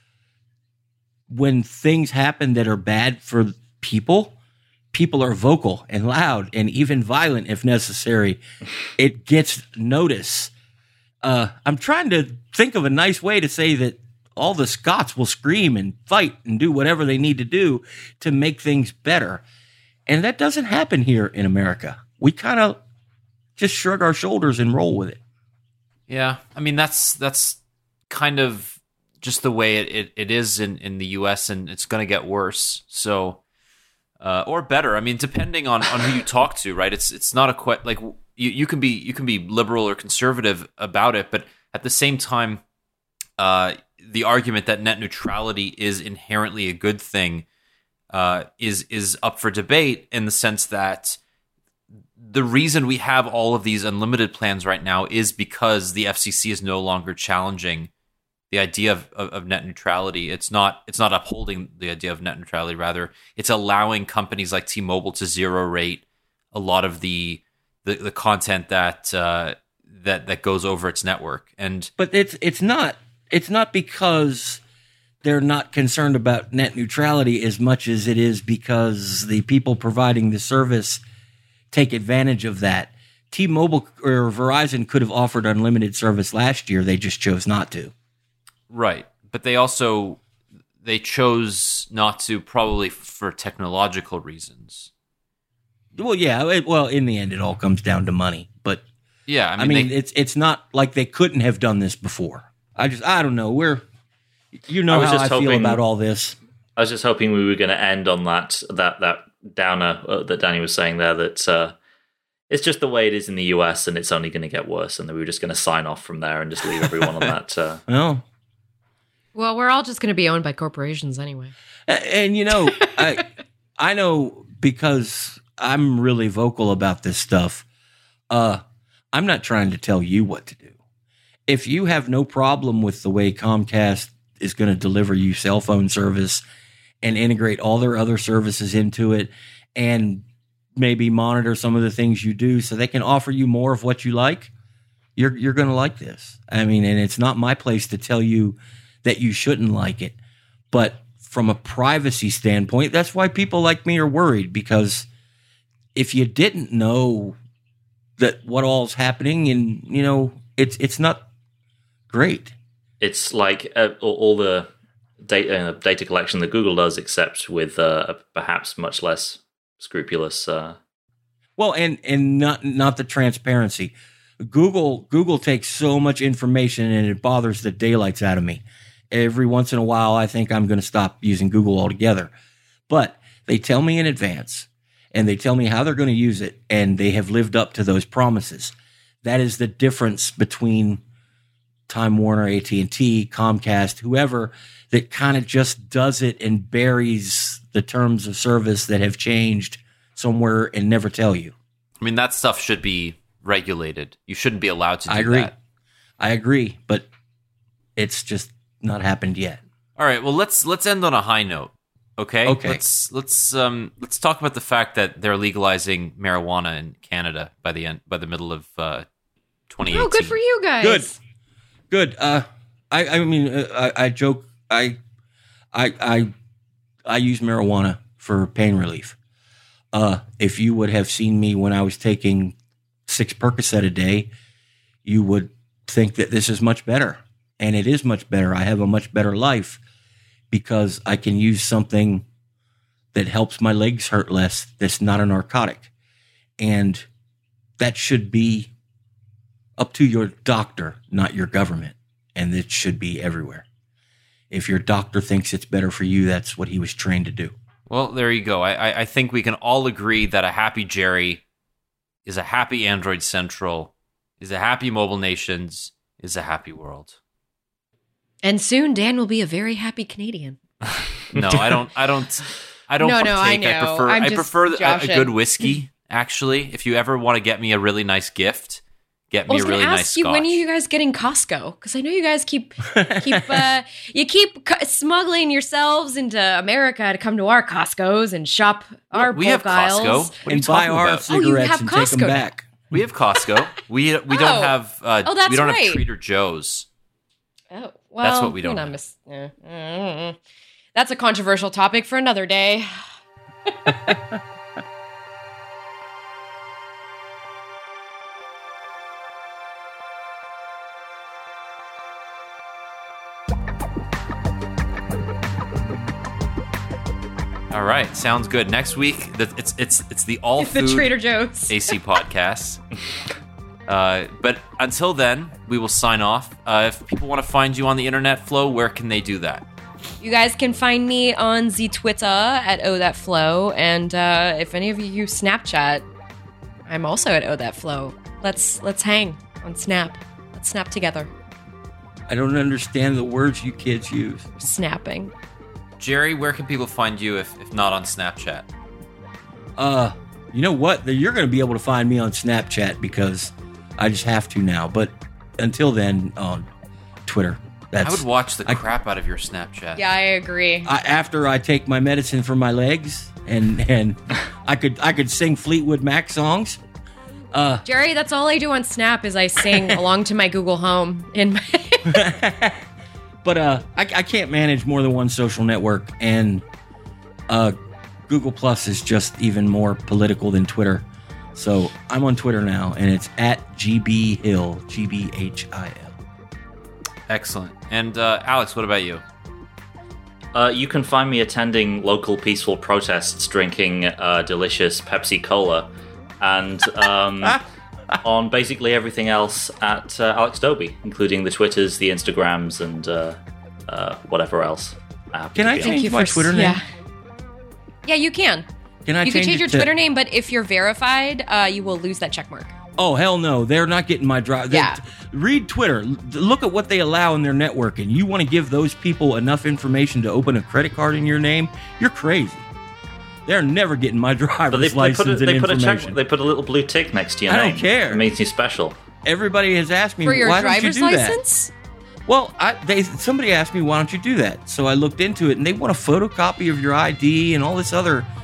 when things happen that are bad for people, people are vocal and loud and even violent if necessary. It gets notice. Uh, I'm trying to think of a nice way to say that all the Scots will scream and fight and do whatever they need to do to make things better. And that doesn't happen here in America. We kind of just shrug our shoulders and roll with it. Yeah. I mean, that's that's kind of just the way it, it, it is in, in the U S, and it's going to get worse. So, uh, or better. I mean, depending on, on who you talk to, right? It's it's not a que- like you, you can be you can be liberal or conservative about it, but at the same time, uh, the argument that net neutrality is inherently a good thing uh, is is up for debate, in the sense that the reason we have all of these unlimited plans right now is because the F C C is no longer challenging the idea of, of, of net neutrality. It's not it's not upholding the idea of net neutrality. Rather, it's allowing companies like T-Mobile to zero rate a lot of the the, the content that uh, that that goes over its network. And but it's it's not. It's not because they're not concerned about net neutrality as much as it is because the people providing the service take advantage of that. T-Mobile or Verizon could have offered unlimited service last year. They just chose not to. Right. But they also, they chose not to, probably for technological reasons. Well, yeah. It, well, in the end, it all comes down to money. But yeah, I mean, I mean they, it's it's not like they couldn't have done this before. I just, I don't know. We're, you know I how I hoping, feel about all this. I was just hoping we were going to end on that that that downer uh, that Danny was saying there. That uh, it's just the way it is in the U S, and it's only going to get worse. And that we were just going to sign off from there and just leave everyone on that. Uh, well, well, we're all just going to be owned by corporations anyway. And, and you know, I I know because I'm really vocal about this stuff. Uh, I'm not trying to tell you what to do. If you have no problem with the way Comcast is going to deliver you cell phone service and integrate all their other services into it and maybe monitor some of the things you do so they can offer you more of what you like, you're you're going to like this. I mean, and it's not my place to tell you that you shouldn't like it. But from a privacy standpoint, that's why people like me are worried, because if you didn't know that what all's happening, and you know, it's it's not great. It's like uh, all, all the data uh, data collection that Google does, except with uh, perhaps much less scrupulous. Uh... Well, and and not not the transparency. Google Google takes so much information, and it bothers the daylights out of me. Every once in a while, I think I'm going to stop using Google altogether. But they tell me in advance, and they tell me how they're going to use it, and they have lived up to those promises. That is the difference between Time Warner, A T and T, Comcast, whoever, that kind of just does it and buries the terms of service that have changed somewhere and never tell you. I mean, that stuff should be regulated. You shouldn't be allowed to do I agree. that. I agree, but it's just not happened yet. All right, well, let's let's end on a high note. Okay? Okay. Let's let's um let's talk about the fact that they're legalizing marijuana in Canada by the end by the middle of uh twenty eighteen. Oh, good for you guys. Good. Good. Uh, I, I mean, uh, I, I joke. I, I, I, I use marijuana for pain relief. Uh, if you would have seen me when I was taking six Percocet a day, you would think that this is much better, and it is much better. I have a much better life because I can use something that helps my legs hurt less. That's not a narcotic, and that should be up to your doctor, not your government. And it should be everywhere. If your doctor thinks it's better for you, that's what he was trained to do. Well, there you go. I, I, I think we can all agree that a happy Jerry is a happy Android Central, is a happy Mobile Nations, is a happy world. And soon Dan will be a very happy Canadian. No, I don't. I don't. I don't. No, no, I partake. know. I prefer. I'm I just prefer a, a joshing. good whiskey. Actually, if you ever want to get me a really nice gift, get I me was a going really to nice ask you, scotch. when are you guys getting Costco? Because I know you guys keep keep uh, you keep c- smuggling yourselves into America to come to our Costco's and shop our we have bulk aisles. Costco. What are you And buy talking our about? Oh, you cigarettes have and take Costco them now. back. We have Costco. We we Oh. don't have. Uh, Oh, that's we don't right. have Trader Jo's. Oh, well, That's what we don't you're not have. mis- uh, mm, That's a controversial topic for another day. All right, sounds good. Next week, the- it's it's it's the all the food Trader Joe's. A C podcast. Uh, but until then, we will sign off. Uh, if people want to find you on the internet, Flo, where can they do that? You guys can find me on the Twitter at Oh That Flow, and uh, if any of you use Snapchat, I'm also at Oh That Flow. Let's let's hang on Snap. Let's snap together. I don't understand the words you kids use. Snapping. Jerry, where can people find you if, if not on Snapchat? Uh, you know what? You're going to be able to find me on Snapchat because I just have to now. But until then, on Twitter. That's, I would watch the I- crap out of your Snapchat. Yeah, I agree. I, after I take my medicine for my legs, and and I could I could sing Fleetwood Mac songs. Uh, Jerry, that's all I do on Snap is I sing along to my Google Home in my but uh, I, I can't manage more than one social network, and uh, Google Plus is just even more political than Twitter. So I'm on Twitter now, and it's at G B Hill, G B H I L. Excellent. And uh, Alex, what about you? Uh, you can find me attending local peaceful protests, drinking uh, delicious Pepsi Cola, and um, on basically everything else at uh, Alex Doby, including the Twitters, the Instagrams, and uh, uh, whatever else. I happen Can to I be on. change Thank you my for Twitter name? Yeah. Yeah, you can. Can I you can change it your to- Twitter name, but if you're verified, uh, you will lose that check mark. Oh, hell no. They're not getting my drive. Yeah. Read Twitter. L- Look at what they allow in their network, and you want to give those people enough information to open a credit card in your name? You're crazy. They're never getting my driver's But they, they license put a, and they put a information. check. They put a little blue tick next to your I name. don't care. It makes you special. Everybody has asked me, For your why don't you driver's do that? license? Well, I, they somebody asked me, why don't you do that? So I looked into it, and they want a photocopy of your I D and all this other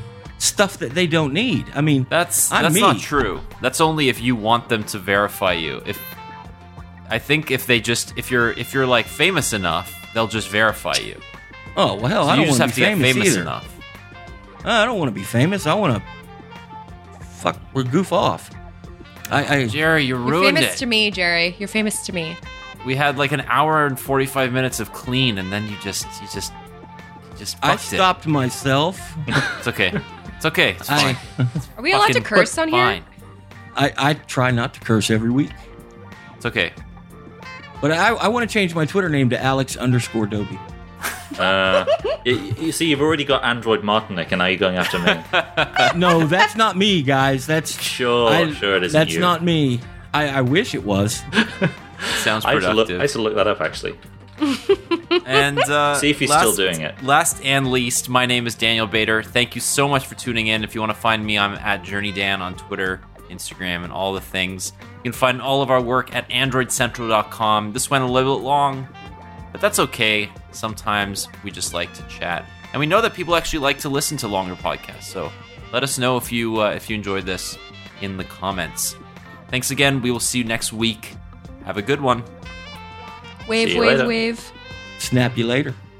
stuff that they don't need. I mean, That's I'm that's me. not true. That's only if you want them to verify you. If I think if they just if you're if you're like famous enough, they'll just verify you. Oh well, hell, So I you don't just want have to to be get famous, famous either. enough. I don't want to be famous. I want to fuck or goof off. I, I Jerry, you You're ruined famous it. to me, Jerry. You're famous to me. We had like an hour and forty-five minutes of clean, and then you just you just you just I fucked stopped myself. it. It's okay. It's okay. It's I, fine. Are we allowed to Fucking curse on here? fine. I I try not to curse every week, It's okay. but I I want to change my Twitter name to Alex underscore Dobie. Uh, you, you see, you've already got Android Martinic, and now you're going after me. No, that's not me, guys. That's Sure, I- sure it isn't That's you. not me. I, I wish it was. Sounds I used, to look, productive. I used to look that up, actually. And uh, See if he's last, still doing it. Last and least, my name is Daniel Bader. Thank you so much for tuning in. If you want to find me, I'm at JourneyDan on Twitter, Instagram, and all the things. You can find all of our work at android central dot com. This went a little bit long, but that's okay. Sometimes we just like to chat, and we know that people actually like to listen to longer podcasts. So let us know if you uh, if you enjoyed this in the comments. Thanks again. We will see you next week. Have a good one. See Wave, you wave, later. wave. Snap you later.